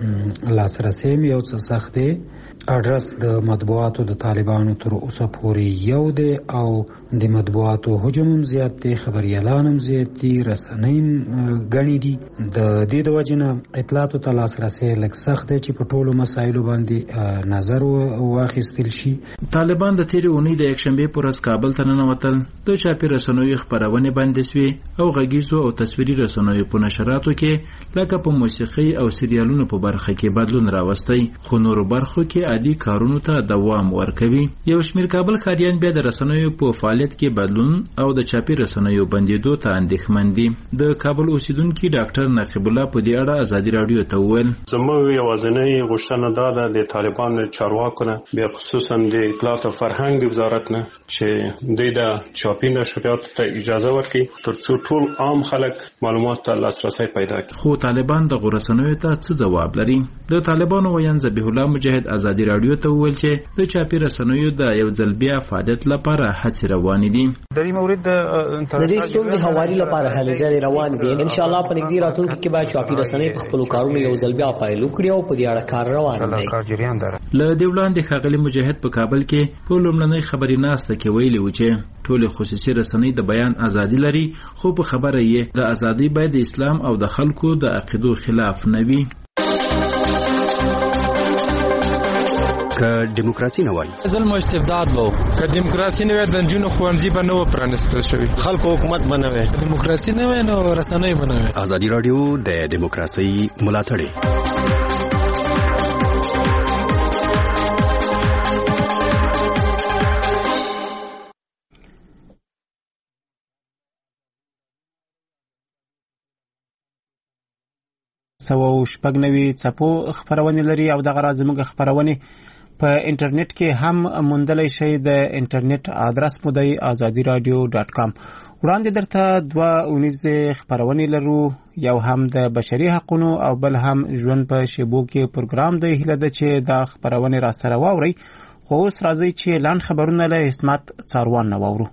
ته لاسرسی یو څه سخت دی. اډرس د مطبوعاتو د طالبانو تر اوسه پورې یو دی او د مطبوعاتو حجم هم زیات دی، خبريالان هم زیات دي، رسنۍ غني دي. د دې د وجنه اطلاعاتو ته لاسرسی لږ سخت دی چې په ټولو مسایلو باندې نظر واخیستل شي. طالبان د تیرې اونۍ د یکشنبه پر ورځ کابل ته ننوتل. د چاپی رسنیو خبرونه باندې سوي او غږیزو او تصویري رسنیو په نشراتو کې لکه په موسیقي او سریالونو په برخه کې بدلون راوستی، خو نورو برخو کې عادي کارونو ته دوام ورکوي. یو شمیر کابل ښاریان بیا د رسنیو په فعالیت کې بدلون او د چاپی رسنیو بندیدو ته اندېښمن دي. د کابل اوسیدونکي ډاکټر نقیب الله په دې اړه ازادي رادیو ته وویل زموږ یوازینۍ غوښتنه دا ده د طالبانو چارواکو نه بیا خصوصا د اطلاعات او فرهنګ وزارت نه چې دوی د چاپی نشریاتو ته اجازه ورکړي ترڅو ټول عام خلک معلومات ته لاسرسی پیدا کړي. خو طالبان د رسنیو ته څه جواب لري؟ د طالبانو ویان ذبیح الله مجاهد ازادي رادیو ته وویل چې د چاپی رسنیو د یو ځل بیا فعالیت لپاره هڅې روانې دي. د دې مورد د دې ستونزې هواري لپاره هلې ځلې روان دي. ان شاء الله په نږدې راتلونکي کې به چاپی رسنۍ په خپل کارونو یو ځل بیا فعال وکړي او په دې اړه کار روان دی. له دې وړاندې ښاغلي مجاهد په کابل کې په لومړنۍ خبري ناسته کې ویلي و چې ټول خصوصي رسنۍ د بیان ازادي لري، خو په خبره یې د ازادي باید د اسلام او د خلکو د عقیدو خلاف نه وي. که دیموکراسي نه وای ظلم او استبداد وو، که دیموکراسي نه وای د جنونو خوانځي به نه پرانستل شوی، خلکو حکومت بنوي، دیموکراسي نه وای نو رسنۍ بنوي. ازادي رادیو د دیموکراسي ملاتړ سوه شپږ نوي څپو خپرونې لري او دغه راز زموږ خپرونې په انټرنیټ کې هم موندلی شئ. د انټرنیټ آدرس مو دی آزادي رادیو ډاټ کام. وړاندې درته دوه اونیزې خپرونې لرو، یو هم د بشري حقونو او بل هم ژوند په شیبو کې پروګرام دی. هیله ده چې دا خپرونې را سره واورئ. خو اوس راځئ چې لاند خبرونه له عصمت څاروان نه واورو.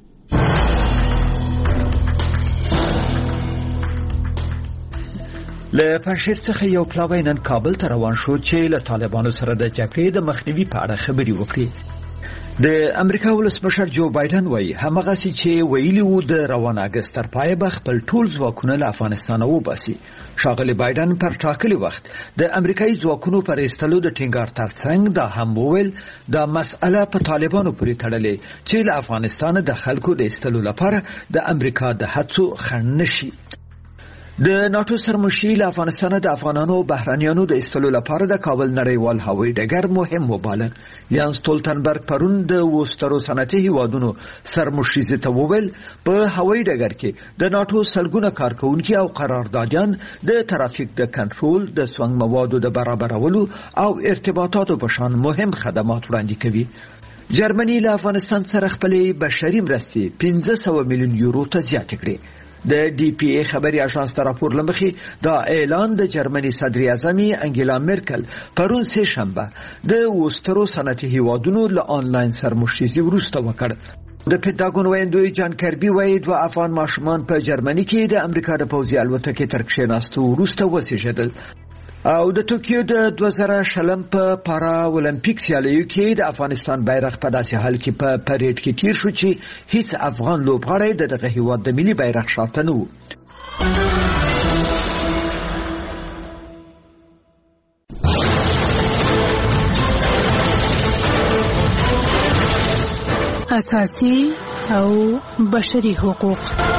له پنځیر څخه یو پلاوی نن کابل ته روان شو چې له طالبانو سره د جګړې د مخنیوي په اړه خبرې وکړي. د امریکا ولسمشر جو بایدن وایي همغه چې ویلي وو د روان اگست تر پای به خپل ټول ځواکونه له افغانستان وباسي. ښاغلی بایدن پر ټاکلي وخت د امریکایي ځواکونو پر ایستلو د ټینګار ترڅنګ دا هم وویل دا مسأله په طالبانو پورې تړلې چې له افغانستان د خلکو د ایستلو لپاره د امریکا د هڅو خنډ نشي. د ناتو سرمشي له افغانستان د افغانانو بهرانيانو د ایستلو لپاره د کابل نړیوال هوایي ډګر مهم وباله. یانس ستولتنبرګ پرون د وسترو صنعتي هیوادونو سرمشي ته وویل په هوایي ډګر کې د ناتو سلګونه کارکونکي او قراردادیان د ترافیک د کنټرول، د سونګ موادو د برابرولو او ارتباطاتو په شان مهم خدمات وړاندې کوي. جرمني له افغانستان سره خپل بشري مرستې پنځه سوه میلیون یورو ته زیاتې کړې. د ډي پی ای خبري اژانس ته راپور لمخې دا اعلان د جرمني صدر اعظم انګیلا مرکل پرون سه شنبه د وسترو صنعتي هیوادونو له آنلاین سرمشریزي وروسته وکړ. د پنټاګون وایندوی جان کربي وایي دوه افغان ماشومان په جرمني کې د امریکا د پوځي الوتکې تر کښېناستو وروسته وسېژدل. او د توکیو د دوه زره شلم په پارا اولمپیک سیالیو کې د افغانستان بیرغ په داسې حال کې په پریډ کې تیر شو چې هیڅ افغان لوبغاړی د دغه هیواد د ملي بیرغ شاته نه و. اساسي او بشري حقوق.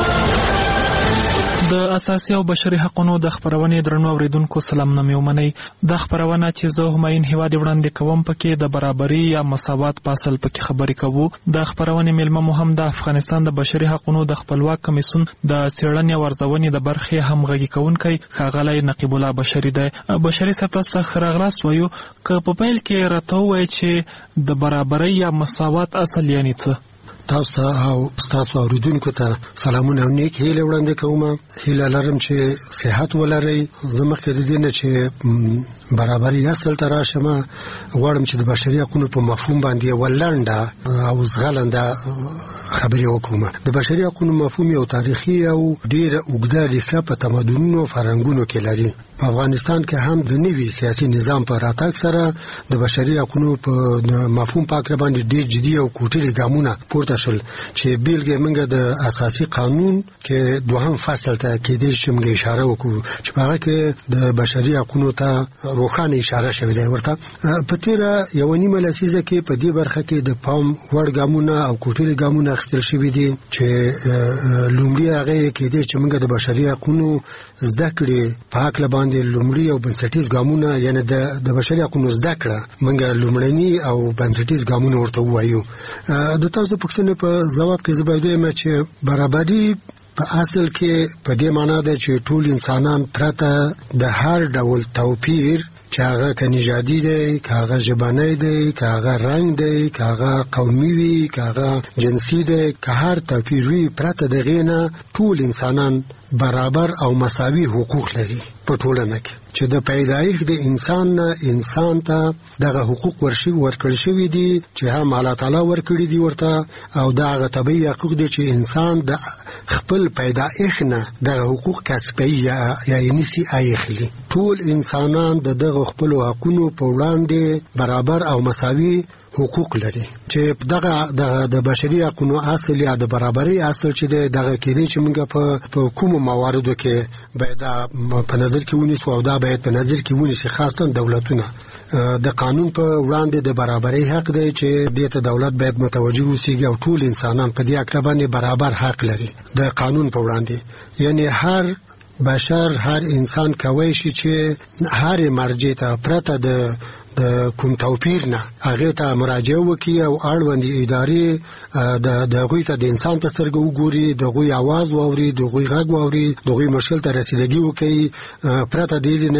د اساسي او بشري حقوقو د خبرونې درنو اوریدونکو سلام نامې ومنئ. د خبرونه چې زه هماین هیواد وړاندې کوم پکې د برابرۍ یا مساوات په اصل پکې خبرې کوو. د خبرونې ملمه مهم د افغانستان د بشري حقوقو د خپلواک کمیسیون د څېړنې او ارزونې د برخې همغږي کوونکی ښاغلی نقیب الله بشري دی. بشري صاحب تاسو ښه راغلاست. وایو که په پیل کې راته ووایئ چې د برابرۍ یا مساوات اصل یعنې څه؟ تاسو ته او تاسو اوریدونکو ته سلامونه او نیک هیله وړاندې کوم. هیله لرم چې صحت ولرئ. زموږ کې د دې نه چې برابرۍ اصل ته راشم غواړم چې د بشري حقوقو په مفهوم باندې ولنډه او زغلنده خبرې وکړم. د بشري حقوقو مفهوم یو تاریخي او ډېر اوږده ریښه په تمدنونو او فرهنګونو کې لري. په افغانستان کې هم د نوي سیاسي نظام په راتګ سره د بشري حقوقو په مفهوم په اړه باندې ډېر جدي او کوټلي ګامونه پورته شول چې بیلګه موږ د اساسي قانون کې دوهم فصل ته کې د شمګ اشاره وکړو چې هغه کې د بشري حقوقو ته روښانه اشاره شوې ده. ورته په تیر یو نیمه لسیزه کې په دې برخه کې د پام وړ ګامونه او کوټلي ګامونه اخیستل شوي دي چې لومړی هغه کې د چې موږ د بشري حقوقو زده کړې په حق باندې لومړی او بنسټیز ګامونه یعنی د د بشري حقوقو زده کړه موږ لومړني او بنسټیز ګامونه ورته وایو. د تاسو پوښتنې په جواب کې زه باید وایم چې برابرۍ په اصل کې په دې معنی ده چې ټول انسانان پرته د هر ډول توپیر چې هغه که نژادي دی، که هغه ژبنی دی، که هغه رنګ دی، که هغه قومي وي، که هغه جنسي دی، که هر توپیر وي پرته د هغې نه ټول انسانان برابر او مساوي حقوق لري په ټولنه کې چې د پیدایښت د انسان نه انسان ته دغه حقوق ورشي ورکړل شوي دي چې هم الله تعالی ورکړي دي ورته او دا هغه طبیعي حقوق دي چې انسان د خپل پیدایښت نه دغه حقوق کسبوي یا یا نسي اخلي. ټول انسانان د دغه خپل حقوقو په وړاندې برابر او مساوي حقوق لري چې دغه د بشري حقوقو اصل یا د برابرۍ اصل چې دغه کې دي چې موږ په کوم مواردو کې باید په نظر کې ونیسو او دا باید په نظر کې ونیسي خاصه دولتونه. د قانون په وړاندې د برابرۍ حق دی چې دې ته دولت باید متوجه اوسېږي او ټول انسانان په دې اړه باندې برابر حق لري د قانون په وړاندې. یعنی هر بشر هر انسان کوي شي چې هر مرجع ته پرته د د کوم توپیر نه هغه ته مراجعه وکړي او اړوند ادارې د دغوی ته د انسان په سترګه وګوري، دغوی आवाज واوري، دغوی غږ واوري، دغوی مشکل ته رسیدګي وکړي، پرته د دې نه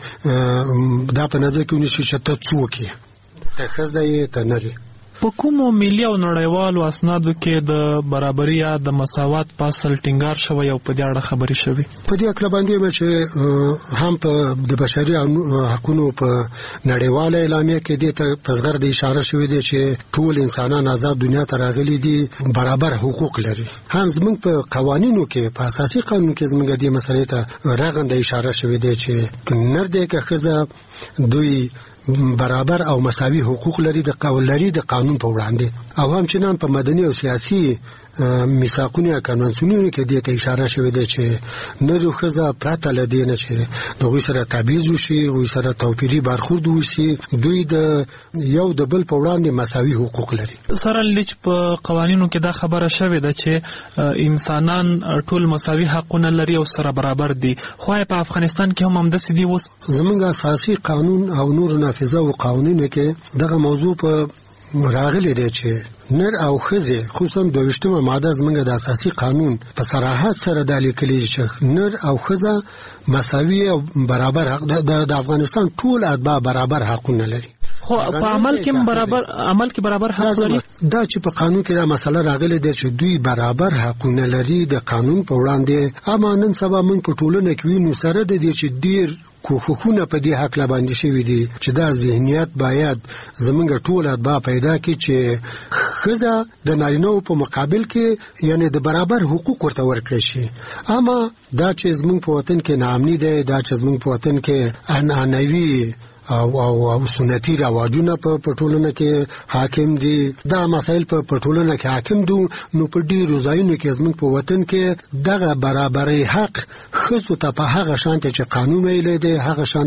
چې دا په نظر کې ونیسي چې ته څوک یې، ته ښځه یې، ته نر یې. په کومو ملي او نړیوالو اسنادو کې د برابري یا د مساوات په اصل ټینګار شوی او په دې اړه خبرې شوي؟ په دې اړه باندې مې چې هم په د بشري حقوقو په نړیواله اعلامیه کې دې ته په زغر د اشاره شوې ده چې ټول انسانان آزاد دنیا ته راغلي دي، برابر حقوق لري. هم زموږ په قوانینو کې، په اساسي قانون کې زموږ دې مسلې ته رغنده اشاره شوې ده چې نر دی که ښځه دوی برابر او مساوي حقوق لري د قانون لري د قانون په وړاندې، او همچنان په مدني او سیاسي میثاقونو یا کنوانسیونونو کې دې ته اشاره شوې ده چې نر او ښځه پرته له دې نه چې د هغوی سره تبعیض وشي، هغوی سره توپیري برخورد وشي، دوی د یو د بل په وړاندې مساوي حقوق لري. سره لیچ په قوانینو کې دا خبره شوې ده چې انسانان ټول مساوي حقونه لري او سره برابر دي، خو په افغانستان کې هم همداسې دي. اوس زموږ اساسي قانون او نور نافذه او قوانینو کې دغه موضوع په راغلی دی چې نر او ښځې، خصوصا دویشتمه ماده زموږ د اساسي قانون په صراحت سره دا لیکلي چې نر او ښځه مساوي او برابر حق د افغانستان ټول اتباع برابر حقونه لري. خو په عمل کې برابر عمل کې برابر حق لري. دا چې په قانون کې دا مسله راغلې ده چې دوی برابر حقونه لري د قانون په وړاندې، اما نن سبا موږ په ټولنه کې وینو سره د دې چې ډیر کوښښونه په دې حق لا باندې شوي دي چې دا ذهنیت باید زمونږ ټول اتباع پیدا کړي چې ښځه د نارینه‌و په مقابل کې یعنی د برابر حقوق ورته ورکړي شي. اما دا چې زمونږ په وطن کې ناامني ده، دا چې زمونږ په وطن کې عنعنوي او او او سنتي رواجونه په ټولنه کې حاکم دي، دا مسایل په ټولنه کې حاکم دي، نو په ډیرو ځایونو کې زموږ په وطن کې دغه برابرۍ حق ښځو ته په هغه شان چې قانون ویلی دی، هغه شان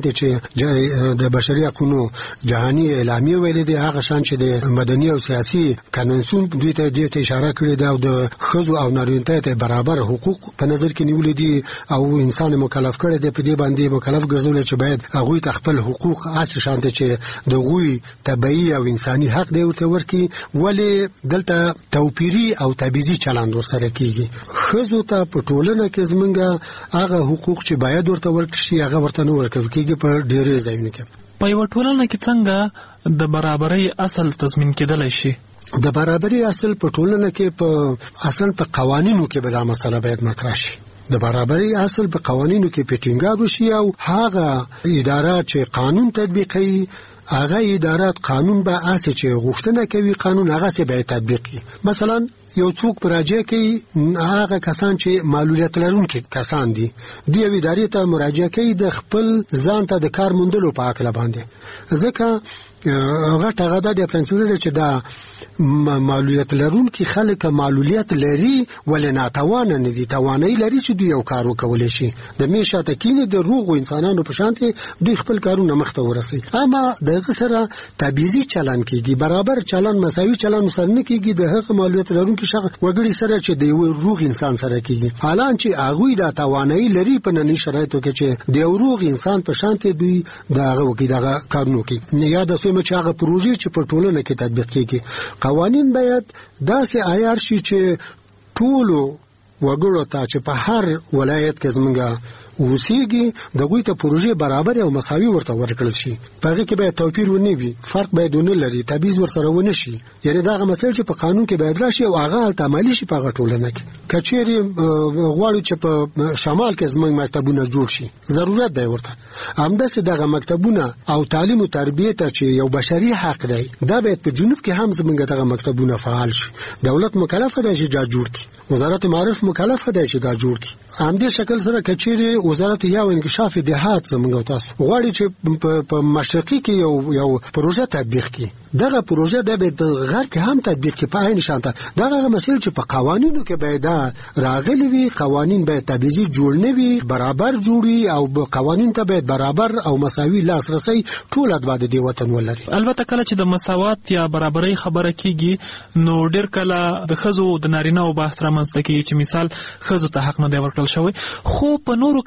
چې د بشري حقوقو جهاني اعلامیه ویلی دی، هغه شان چې د مدني او سیاسي کنونسیون دوی ته دې ته اشاره کړې ده او د ښځو او نارینه ته برابر حقوق په نظر کې نیولې دي او انسان مکلف کړی دی، په دې باندې مکلف ګرځول چې باید هغوی ته خپل حقوق اساس شانته چې د غوي طبيعي او انساني حق دی ورته ورکی، ولی دلته توپیری او تبعیضي چلند ورسره کیږي. خزو ته په ټولنه کې زمونږه هغه حقوق چې باید ورته ورکړي هغه ورته نه ورکول کیږي په ډېرې ځایونو کې. په یو ټولنه کې څنګه د برابرۍ اصل تضمین کېدلی شي؟ د برابرۍ اصل په ټولنه کې په اصل په قوانینو کې به دا مسله باید مطرح شي. د برابرۍ اصل په قوانینو کې پټینګار وشي او هغه اداره چې قانون تطبیقوي هغه ادارات قانون به اساس چې غوښتنه کوي قانون هغه څه به تطبیقي. مثلا یو څوک مراجعه کوي هغه کسان چې معلولیت لرونکي کسان دي، دوی ادارې ته مراجعه کوي د خپل ځان ته د کار موندلو په اړه باندې، ځکه هغه هغه د پرنسپل چې دا معلولیت لرونکي خلک معلولیت لري ولې ناتوانه نه دي، توانایي لري چې دوی یو کار وکولای شي، د میشه تکینه د روغو انسانانو په شانتي دوی خپل کارونه مخته ورسي. اما دغه سره تبعیضي چلن کیږي، برابر چلن مساوي چلن سره نه کیږي د هغه معلولیت لرونکي شخص وګړي سره چې د یو روغ انسان سره کیږي، حالان چې هغه د توانایي لري په ننني شرایطو کې چې د روغ انسان په شانتي دوی دغه وکي دغه کارونه کوي. یا د سیمه چې هغه پروژې چې په ټولنه کې تطبیق کیږي، قوانین باید داسې عیار شي چې ټولو وګړو ته چې په هر ولایت کې زمونږ اوسېږي دغوی ته پروژې برابر او مساوي ورته ورکړل شي. په هغه کې باید توپیر ونه وي، فرق باید ونه لري، تبعیض ورسره ونه شي. یعنی دغه مسایل چې په قانون کې باید راشي او هغه عملي شي په هغه ټولنه کې. کچېرې غواړو چې په شمال کې زمونږ مکتبونه جوړ شي، ضرورت دی ورته همداسې دغه مکتبونه او تعلیم او تربیه ته چې یو بشري حق دی، دا باید په جنوب کې هم زمونږ دغه مکتبونه فعال شي. دولت مکلف دی چې دا جوړ کړي، وزارت معارف مکلف دی چې دا جوړ کړي. همدې شکل سره کچېرې وزارت یا انکشاف دهات زمونږ تاسو غواړي چې په مشرقي کې یو یو پروژه تطبیق کړي، دغه پروژه د به په غرب کې هم تطبیق کړي. په عین شانته دغه مسایل چې په قوانینو کې باید راغلي وي، قوانین باید تبعیضي جوړ نه وي، برابر جوړي او قوانین ته باید برابر او مساوي لاسرسي ټول اتباع د دې وطن ولري. البته کله چې د مساوات یا برابرۍ خبره کیږي نو ډېر کله د ښځو د نارینه او بحث رامنځته کیږي چې مثال ښځو ته حق نه دی ورکړل شوی، خو په نورو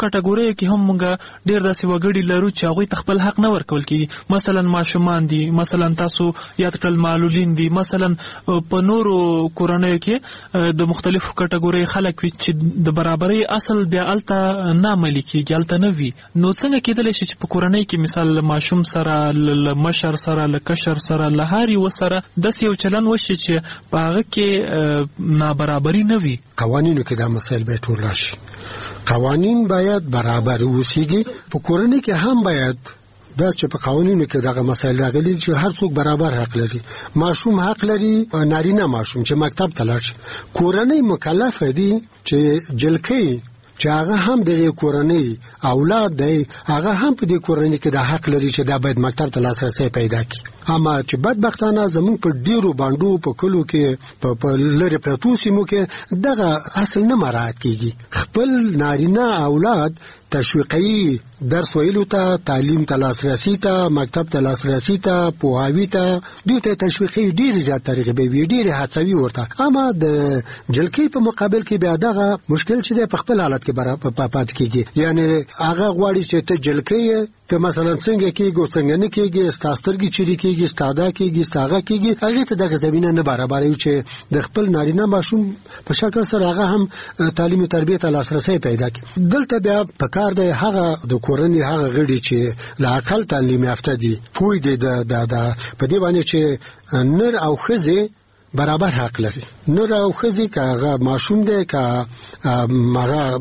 کټګوریو کې هم موږ ډېر داسې وګړي لرو چې هغوی ته خپل حق نه ورکول کېږي. مثلا ماشومان دي، مثلا تاسو یاد کړل معلولین دي، مثلا په نورو کورنیو کې د مختلفو کټګورۍ خلک وي چې د برابرۍ اصل بیا هلته نه عملي کېږي، هلته نه وي. نو څنګه کېدلی شي چې په کورنۍ کې مثال له ماشوم سره، له مشر سره، له کشر سره، له هر یو سره داسې یو چلن وشي چې په هغه کې نابرابري نه وي؟ قوانینو کې دا مسایل باید ټول راشي. قوانین باید برابر اوسېږي. په کورنۍ کې هم باید دا چې په قوانینو کې دغه مسایل راغلي چې هر څوک برابر حق لري. ماشوم حق لري، نارینه ماشوم چې مکتب ته لاړ شي. کورنۍ مکلف دي چې جلکۍ چې هغه هم د کورنۍ اولاد دی، هغه هم په دې کورنۍ کې د حق لري چې دا باید مکتب ته لاسرسی پیدا کړي. اما چې بدبختانه زموږ په ډیرو باندو په کلو کې په لری پرتو سیمو کې دغه اصل نه مراعات کیږي. خپل نارینه اولاد تشویقي درس ویلو ته، تعلیم ته لاسرسی ته، مکتب ته لاسرسی ته، پوهاوی ته، دوی ته تشویقي ډیر زیات طریقې به وي، ډیر هڅوي ورته. اما د جلکې په مقابل کې بیا دغه مشکل چې په خپل حالت کې برابر پات کیږي. یعنی هغه غواړي چې ته جلکې ته مثلا څنګه کېږي څنګه نه کېږي، ستاسترګي چيري کېږي، ستاده کېږي، ستاغه کېږي، هغه ته دغه زمينه نه برابر وي چې د خپل نارینه ماشوم په شکل سره هغه هم تعلیم او تربیت ته لاسرسی پیدا کړي. دلته بیا په کار دی هغه د کورنۍ هغه غړي چې لا عقل تعلیم یافته دي، پوی دي د د په دی باندې چې نر او ښځه برابر حق لري. نر او ښځه که هغه ماشوم دی که هغه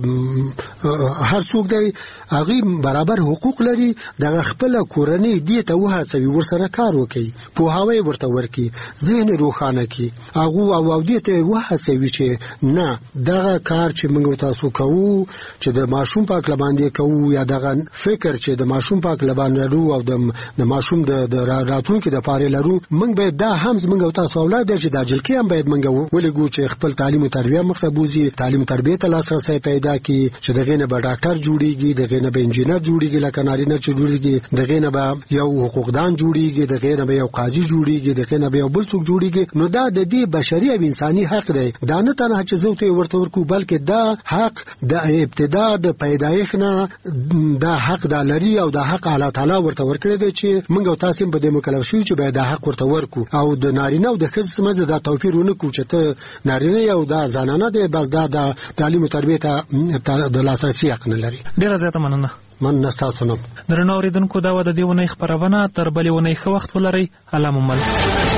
هر څوک دی، هغه برابر حقوق لري. دغه خپل کورنۍ دی ته وهڅوي، ورسره کار وکړي، پوهاوی ورته ورکړي، ذهن روښانه کړي، هغه او دی ته وهڅوي چې نه دغه کار چې موږ تاسو کوو چې د ماشوم پاک لباندې کوو، یا دغه فکر چې د ماشوم پاک لباندې لرو او د ماشوم د راتلونکي د پاره لرو، موږ به دا هم موږ تاسو اولاد چې د جلکې هم باید موږ ولګو چې خپل تعلیم او تربیه مخته بوزي، تعلیم او تربیه ته لاسرسی پیدا کړي، چې دغه نه به ډاکټر جوړیږي، دغه نه به انجینر جوړیږي، لکه نارینه چې جوړیږي، دغه نه به یو حقوقدان جوړیږي، دغه نه به یو قاضي جوړیږي، دغه نه به یو بل څوک جوړیږي. نو دا د دې بشري او انساني حق دی. دا نه تنها چې زه ته ورته ورکو، بلکې دا حق د ابتدا د پیدایښت نه دا حق د لري، او دا حق الله تعالی ورته ورکړی دی چې موږ او تاسو په دې مکلف شو چې باید دا حق ورته ورکو. او د نارینه او د ښځې سمجه دا توپیر ونه کو چې ته نارینه یو دا زنانه دی، بس دا د تعلیم او تربیه ته د لاسرسي حق نه لري. ډیره زیاته مننه. من نستاسو نم درنو اوریدونکو، دا و د دې ونې خبرونه. تر بلې ونې ښه وخت ولرئ. الله مو مل.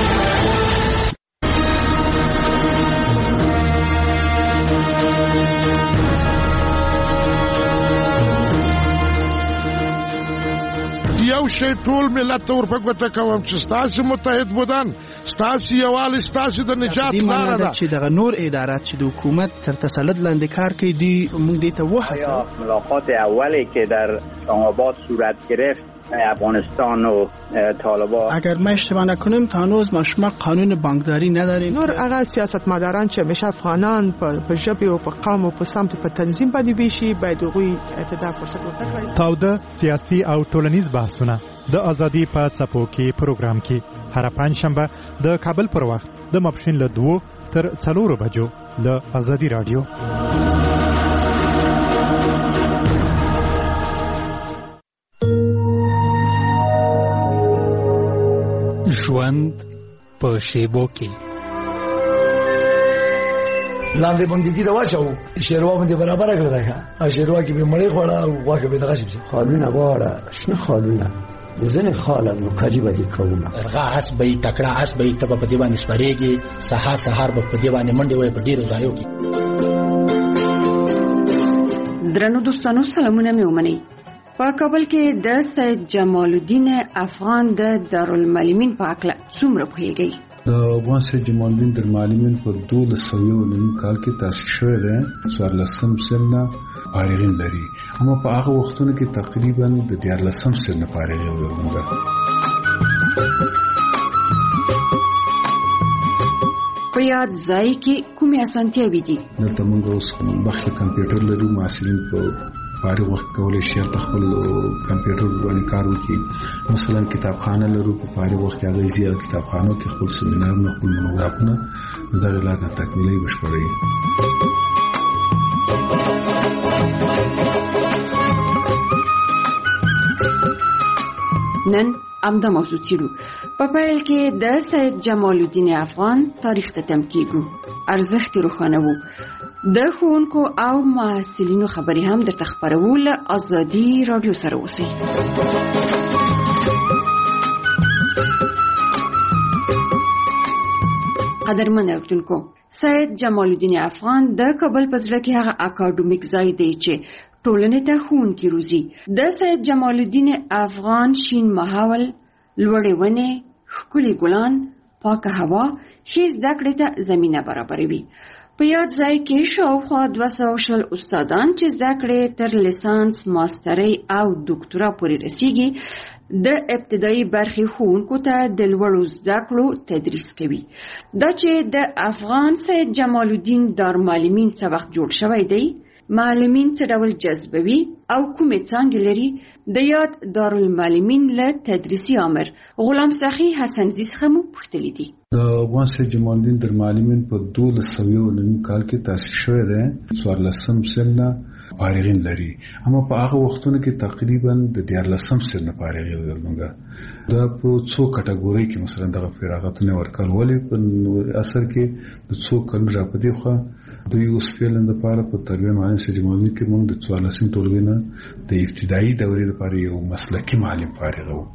یو شی ټول ملت ته ورپګوته کوم چې ستاسو متحد بودن، ستاسو یووالی، ستاسو د نجات لاره ده. چې دغه نور ادارات چې د حکومت تر تسلط لاندې کار کوي، دی موږ دې ته وهڅوو. ملاقات اولی که در آباد صورت گرفت افغانستان و طالبان، اگر ما اشتباه نکنیم تا هنوز ما شما قانون بانکداری نداریم. نور هغه سیاستمداران چې همیشه افغانان په ژبه او په قوم او په سمت په تنظیم باندې ویشي، باید هغوی اعتدال فرصت ورکړي. تاوده سیاسي او ټولنیز بحثونه د ازادي په څپو کې پروګرام کې هر پنځشنبه د کابل پر وخت د ماپښین له دوه تر څلورو بجو له ازادي رادیو. ژوند په شیبو کې لاندې باندې دا واچو شیروا باندې برابر کړل دا شیروا کې به مړی خوړا او واکه به دغه شي خالونه واړه شنه خالونه ځنه خاله نو کاجی باندې کومه ارغا اس به تکړه اس به تب په دی باندې سپریږي، سحر سحر په دی باندې منډه وای په ډیرو ځایو کې. درنو دوستانو، سلامونه مې ومنئ. په کابل کې د سید جمال الدین افغان د دارالمعلمین په اړه څومره پوهیږئ؟ د افغان سید جمال الدین دارالمعلمین په دولس سوه نیم کال کې تاسیس شوی دی. څوارلسم سل نه فارغین لري، اما په هغه وختونو کې تقریبا د دیارلسم سل نه فارغ وو. په یاد ځای کې کومې اسانتیاوې دي؟ دلته موږ اوس بخش کمپیوټر لرو. محصلین په فارغ وخت کولای شي خپل کمپیوټر باندې کار وکړي. مثلا کتابخانه لرو، په فارغ وخت کې هغه زیات کتابخانو کې خپل سیمینارونه، خپل مونوګرافونه دغه لاره تکمیلي بشپړوي. نن امدا موضوع چیرو په پیل کې د سید جمال الدین افغان تاریخ ته تم کیږو ارزښت روښانه وو د ښوونکو او محصلینو خبرې هم درته خپرو له ازادي رادیو سره اوسئ. قدرمن اوریدونکو، سید جمال الدین افغان د کابل په زړه کې هغه اکاډمیک ځای دی چې ټولنې ته ښوونکي روزي. د سید جمال الدین افغان شین ماحول، لوړې ونې، ښکلي ګلان، پاکه هوا ښې زده کړې ته زمینه برابروي. په یاد ځای کې شاوخوا دوه سوه شل استادان چې زده کړې تر لیسانس، ماسترۍ او ډاکټرا پورې رسیږي د ابتدایي برخې ښوونکو ته د لوړو زده کړو تدریس کوي. دا چې د افغان سید جمال الدین دارالمعلمین څه وخت جوړ شوی دی، معلمین څه ډول جذبوي او کومې څانګې لري، د یاد دارالمعلمین له تدریسي آمر غلام سخي حسنزي څخه مو پوښتلي دي. د افغان سید جمال الدین دارالمعلمین په دولس سوه یو نیم کال کې تاسیس شوی دی. څوارلسم سل نه فارغین لري، اما په هغه وختونو کې تقریبا د دیارلسم سل نه فارغین لري. دا په څو کټګورۍ کې مثلا دغه فراغتونه ورکول، ولې په اثر کې د څو کلونو راپدې خو دوی اوس فعلا د پاره په تربیه معلم سید جمال الدین کې موږ د څوارلسم ټولګي نه د ابتدایي دورې لپاره یو مسلکي معلم فارغ وو.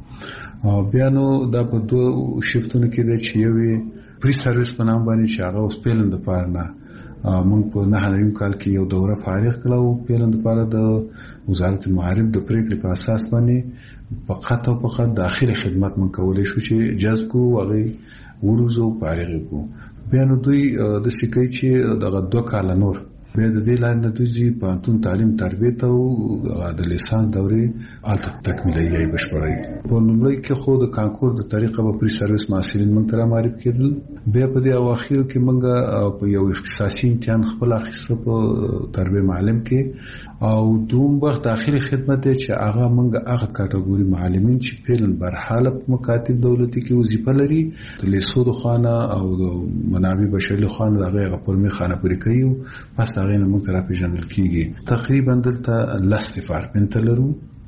بیا نو دا په دوه شفتونو کې دی چې یو پری سرویس په نام باندې چې هغه اوس پیلن د پاره نه موږ په نهه نیم کال کې یو دوره فارغ کړو. پیلن د پاره د وزارت معارف د پریکړې په اساس باندې فقط او فقط داخلي خدمت موږ کولای شو چې جذب کو هغه ورزو فارغ کو. بیا نو دوی د سکه چې دغه دوه کال نور بیا د دې لاندې دوی چې پانتون تعلیم تربیه ته او د لیسانس دورې الته تکمیلي یې بشپړای. په لومړی کې خو د کانکور د طریقه په پری سرویس محصلین موږ ته معرفي کېدل. بیا په دې اواخر کې موږ په یو اختصاصي امتحان خپل اخیسته په تربیه معلم کې، او دوم وخت داخلي خدمت چې هغه موږ هغه کټګوري معلمین چې پیلن برحاله مکاتب دولتي کې وظیفه لري د لیسو د خانه او د منابع بشري خانه دغه غفرمي خانه پرې کوي، پس هغه نه موږ ته پیژندل کیږي. تقریبا دلته لس ډیپارټمنټ لرو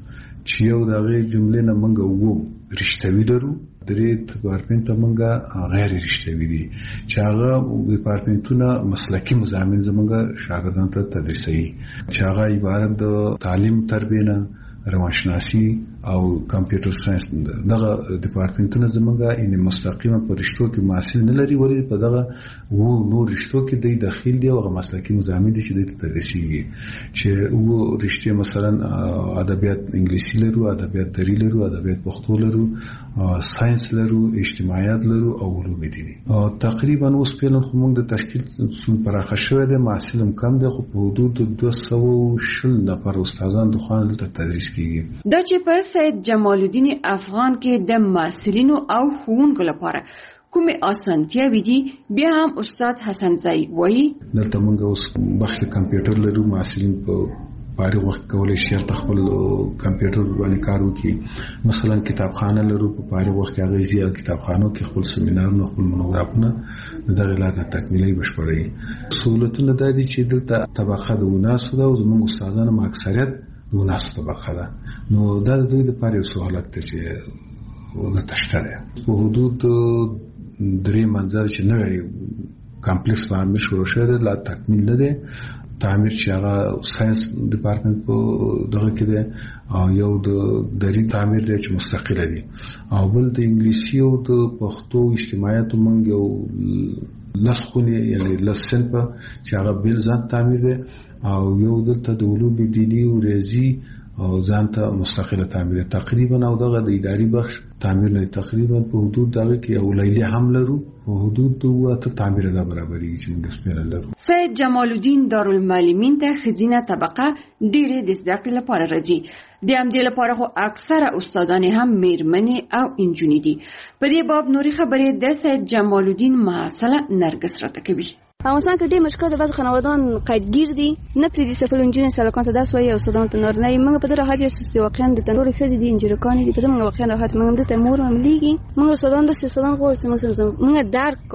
چې یو دغه جملې نه موږ وو رښتوي لرو، درې ډیپارټمنټ موږ غیر رښتوي دي چې هغه ډیپارټمنټونه مسلکي مضامین زموږ شاګردانو ته تدریسي، چې هغه عبارت د تعلیم تربیه نه، روانشناسي او کمپیوټر ساينس. دغه ډیپارټمنټونه زموږه ان مستقیمه په رښتو کې محصل نه لري، ولې په دغه وو نور رښتو کې د داخل دی او مسلکي مضامین دي چې د تدریسي، چې وو رښتیا مثلا ادبیات انګلیسي لرو، ادبیات دری لرو، ادبیات پښتو لرو، ساينس لرو، اجتماعیات لرو او علوم دینی. تقریبا اوس په لن خو موږ د تشکیل څومره پراخه شوی دی، محصلم کم دی، خو په حدود دوه سوه شل نفر استادان د خوان ته تدریس کیږي. دا چې په سید جمال الدین افغان کې د محصلینو او ښوونکو لپاره کومې اسانتیاوې دي، بیا هم استاد حسنزي وایي دلته موږ اوس بخش کمپیوټر لرو. محصلین په فارغ وخت کولای شي خپل کمپیوټر باندې کار وکړي. مثلا کتابخانه لرو، په فارغ وخت هغه زیات کتابخانو کې خپل سیمینارونه، خپل مونوګرافونه د دغه لارې تکمیلي بشپړوي. سہولتونه د دې چې دلته طبقه د وناسو ده او زموږ استادانو ما اکثریت وناسو طبقه ده، نو دا د دوی لپاره یو سہولت دی چې ولته شته ده. په حدود درې منځل چې نوې کمپلیکس باندې شروع شوی دی، لا تکمیل نه دی. تعمیر چې هغه ساينس ډیپارټمنټ په دغه کې دی، او یو د دری تعمیر دی چې مستقل دی، او بل د انګلیسي او د پښتو اجتماعیت موږ یو لسخونی یعنی لسن په چې هغه بل ځان تعمیر دی، او یو دلته د علوم دینی او ریاضي او ځان ته مستقله تعمیر. تقریبا او دغه د اداري بخش تعمیر نه تقریبا په حدود دغه کې او لیلی هم لرو، په حدود دوه ته تعمیر دا برابرې چې موږ سپیره لرو. سید جمال الدین دارالمعلمین ته خزینه طبقه ډېرې د زده کړې لپاره راځي. د همدې لپاره خو اکثره استادان هم میرمنې او انجونې دي. په دې باب نورې خبرې د سید جمال الدین محصله نرګس راته کوي. افغانستان کې ډېر مشکل د بعض خانوادان قیدګیر دي، نه پرېږدي چې خپلو نجونې سلکان ته درس وایي او استادانو ته نور نه وي. موږ په دې راحت یو چې واقعا دلته نورې ښځې دي، انجینرکانې دي، په دې موږ واقعا راحت. موږ همدلته مور هم لیږي، موږ استادان داسې استادان غواړو چې موږ درک کوو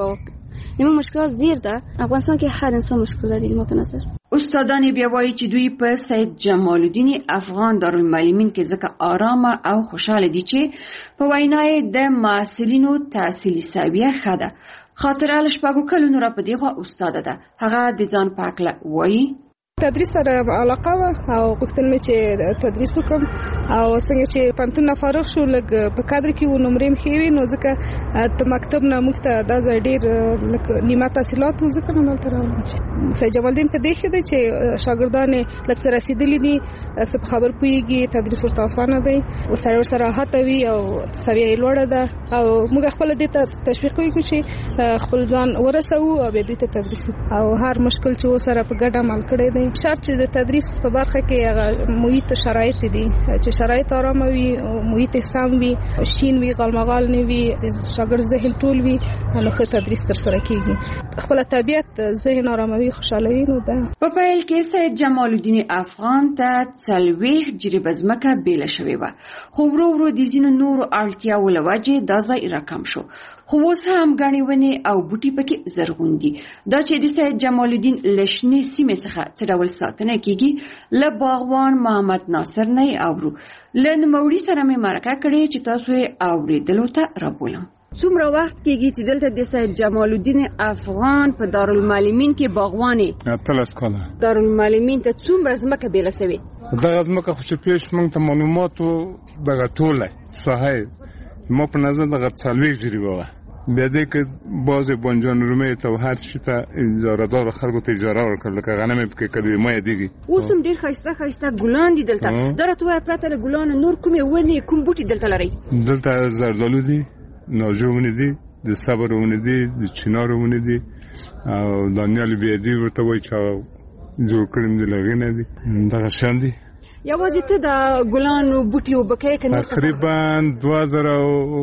زموږ مشکلات زیر ده. افغانستان کې هر انسان مشکل لري ما په نظر. استادان بیا وایي چې دوی په سید جمال الدین افغان دارالمعلمین کې ځکه آرامه او خوشاله دي چې په وینای د محصلینو تحصیلي سویه ښه ده. خاطره له شپږو کلونو را په دې خوا استاده ده. هغه د ځان په هکله وایي تدریس سره علاقه وه او غوښتل مې چې تدریس وکړم او څنګه چې پوهنتون نه فارغ شو لږ په کادر کې و نمرې مې ښې وې نو ځکه د مکتب نه موږ ته دا ځای ډېر لږ نیمه تحصیلات و ځکه نه دلته راغلم. سید جمال الدین په دې ښه دی چې شاګردان یې لږ څه رسېدلي دي، لږ څه په خبر پوهېږي، تدریس ورته اسانه دی، سړی ورسره هڅه وي او سویه یې لوړه ده او موږ خپله دې ته تشویق وکړو چې خپل ځان ورسوو او بیا دوی ته تدریس او هر مشکل چې ورسره په ګډه عمل کړی دی. شرط چې د تدریس په برخه کې هغه محیط شرایط دي چې شرایط آرامه وي، محیط سم وي، شین وي، غالمغال نه وي، شاګرد ذهن ټول وي نو ښه تدریس ترسره کېږي. خپله طبیعت ذهن آراموي، خوشحالوي نو ده. په پیل کې سید جمال الدین افغان ته څلوېښت جریبه ځمکه بیله شوې وه، خو ورو ورو د ځینو نورو اړتیاوو له وجې دا ځای راکم شو، خو اوس هم ګڼې ونې او بوټي پکې زرغون دي. دا چې د سید جمال الدین له شنې سیمې څخه څه ډول ساتنه کېږي له باغوان محمد ناصر نه یې اورو. له نوموړي سره مې مرکه کړې چې تاسو یې اورېدلو ته رابولم. څومره وخت کېږي چې دلته د سید جمال الدین افغان په دارالمعلمین کې باغوان یې؟ اتلس کاله. دارالمعلمین ته څومره ځمکه بیله سوې؟ دغه ځمکه خو چې پیش موږ ته معلوماتو دغه ټوله ساحه ما په نظر دغه څلوېښت جریبه وه. بیا دې کې بعضې بانجان رومې ته هر شي ته اجارهدارو خلکو ته اجاره ورکړل، لکه غنم یې پکې کړي ما یادېږي. اوس هم ډېر ښایسته ښایسته ګلان دي دلته. دا راته ووایه پرته له ګلانو نور کومې ونې کوم بوټي دلته لرئ؟ دلته زردالو دي، ناجو ونې دي، د صبر ونې دي، د چنار ونې دي او دانیال بیادي ورته وایي چې جوړ کړي دي له هغې نه دي. دغه شیان دي. یوازې ته د ګلانو بوټي وبکې که نور تقریبا دوه زره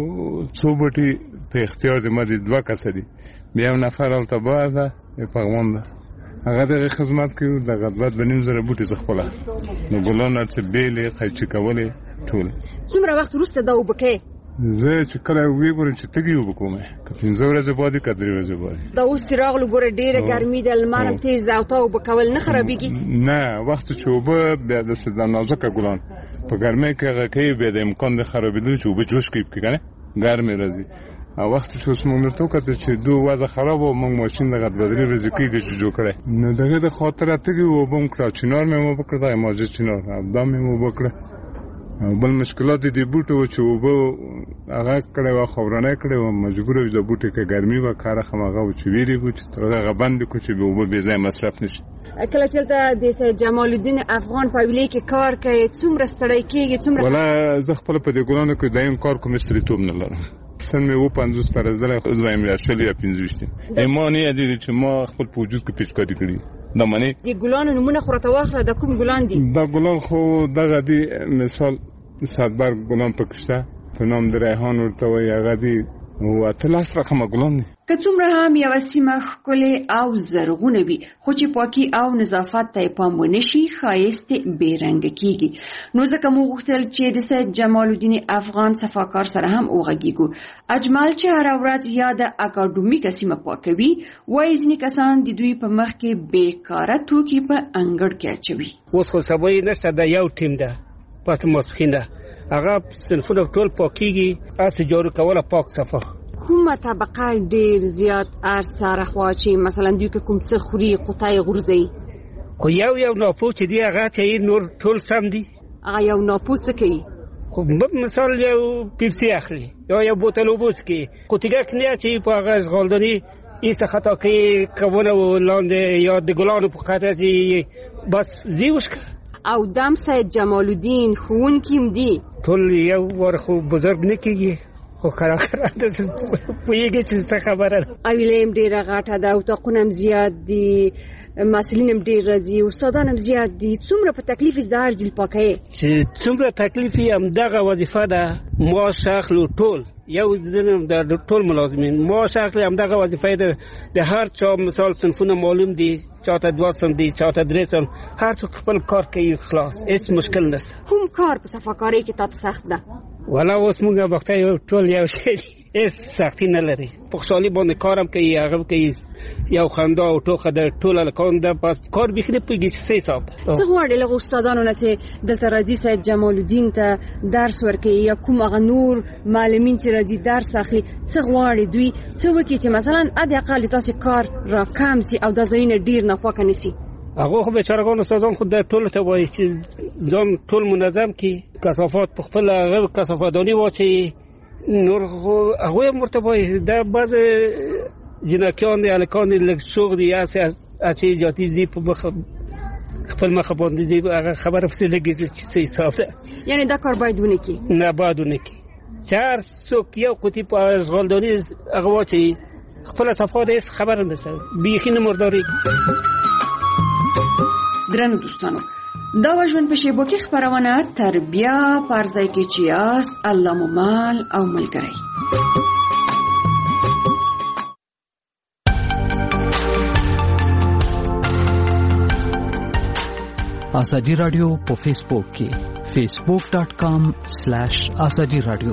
څو بوټي په اختیار د ما دي، دوه کسه دي. بیا یو نفر هلته باز ده پغمان ده، هغه دغې خدمت کوي. دغه دوه دوه نیم زره بوټي زه خپله نو ګلان هر څه بیلې قیچي کولې ټول. څومره وخت وروسته دا وبکې؟ زه چې کله وګورم چې تږي اوبه کوم که پنځه ورځې بعد که درې ورځې بعد. دا اوس چې راغلو ګوره ډېره ګرمي ده، لمر هم تیز ده او تا اوبه کول نه خرابېږي؟ نه، وخت چې اوبه بیا داسې د نازکه ګلان په ګرمۍ کې هغه کوي بیا د امکان د خرابېدلو چې اوبه جوش کوي پکې که نه ګرمې راځي. او وخت چې اوس موږ درته وکتل چې دو وضع خراب و، موږ ماشین دغه دوه درې ورځې کېږي چې جوړ کړی نو دغې د خاطره تږي اوبه م کړه، چنار مې اوبه کړه، دا ماجه چنار دا مې اوبه کړه. بل مشکلات دي بوټو چې اوبه هغه کړی وه خاورنۍ کړی وه، مجبوره وي د بوټي که ګرمي وه کار هم هغه و چې ویرېږو چې تر هغه بند کړو چې اوبه بې ځایه مصرف نه شي. کله چې دلته د سید جمال الدین افغان په حویلۍ کې کار کوې څومره ستړی کېږي؟ څومره والا زه خپله په دې ګلانو کې دایم کار کوم ستړیتوب نه لرم. سن مې اووه پنځوس ته رسېدلی، اوس وایم یا شل یا پنځه ویشت یم. ما نه یادېږي چې ما خپل په وجود کې پیچکاري کړي. دا منې د ګلانو نومونه خو راته واخله، دا کوم ګلان دي؟ دا ګلان خو دغه دي، مثال صدبرګ ګلان پکې شته، په نام د ریحان ورته وایي، هغه دي او اتلس رقمه ګلان دي. که څومره هم یوه سیمه ښکلې او زرغونه وي خو چې پاکي او نظافت ته یې پام ونه شي ښایست یې بې رنګه کېږي. نو ځکه مو غوښتل چې د سید جمال الدین افغان صفاکار سره هم وغږېږو. اجمل چې هره ورځ یا د اکاډمیکه سیمه پاکوي وایي ځینې کسان د دوی په مخ کې بېکاره توکي په انګړ کې اچوي. اوس خو سبا یې نشته، دا یو ټیم ده پس ماسپښین ده، هغه صنفونه ټول پاکېږي، هسې جارو کوله پاک صفا. کومه طبقه ډېر زیات ارڅاره خوا چې مثلا دوی که کوم څه خوري قوطه یې غورځوي؟ خو یو یو ناپو چې دی هغه چې نور ټول سم دي. هغه یو ناپو څه کوي؟ خو مثال یو پیپسي اخلي یا یو بوتل اوبه څکي، خو تیګک نه اچوي په هغه اشغالداني ایسته خطا کوي کونه لاندې یا د ګلانو په خاطر چې بس زی وشکه. او دم سید جمال الدین ښوونکي هم دي؟ ټول یو وار خو بزرګ نه کېږي، خو کراکره داسې پوهېږي چې څه خبره ده. حویلۍ هم ډېره غټه ده، اتاقونه هم زیات دي، محصلین هم ډېر راځي، استادان هم زیات دي. څومره په تکلیف یې د هر جیل پاکوې؟ چې څومره تکلیف یې همدغه وظیفه ده، معاش اخلو ټول یو د ټول ملازمین معاش اخلي، همدغه وظیفه ده. د هر چا مثال صنفونه معلوم دي، چاته دوه سم دي، چاته درې سم، هر څوک خپل کار کوي خلاص، هیڅ مشکل نشته. کوم کار په صفاکارۍ کې تاته سخت ده؟ والا اوس موږ وخته یو ټول یو شی دي. هیڅ سختي نه لري په خوشحالي باندې کارم کوي هغه کوي یو خندا او ټوکه د ټول الکان د کار بخنه پوهیږي چې څه حساب ده. څه غواړي له استادانو نه چې دلته راځي سید جمال الدین ته درس ورکوي یا کوم هغه نور معلمین چې راځي درس اخلي څه غواړي دوی څه وکړي چې مثلا ادي اقل تاسو کار را کم سي او د ځین ډیر نه خوښ نشي. هغه خو بیچارهګان استادان خود د ټول ته وایي چې ځان ټول منظم کی کثافات په خپل هغه کثافتداني واچي نور هغه مرتبه د بعض جنکیان دی الکان دی لږ شوق دی اسه اچي جاتی زی په مخ خپل مخ باندې دی هغه خبره فسې لګي چې څه حساب ده. یعنی دا کار باید ونه کی نه باید ونه کی چار څوک یو قطی په اشغالداني هغه واچي خپل صفات هیڅ خبر نه ده بیخینه مرداري. درنو دوستانو دا وژن په شیبو کې خبرونه تربیه پرځای کې چیاست الله مو مال او ملګری. آزادی رادیو په فیسبوک کې فیسبوک ډاٹ کام سلیش آزادی رادیو.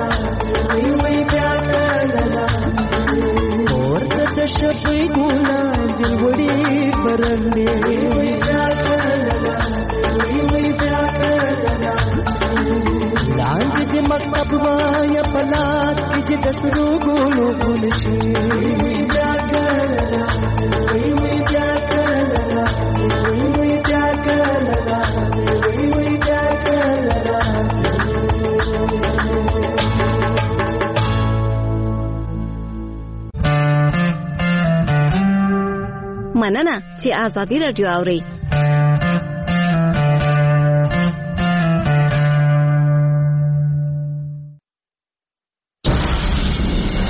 Shapri guna دل وړي پرندې لاندې د مکتب وایا پلار کې د سرو ګلو ګل شي مننه چې آزادي رادیو اورئ.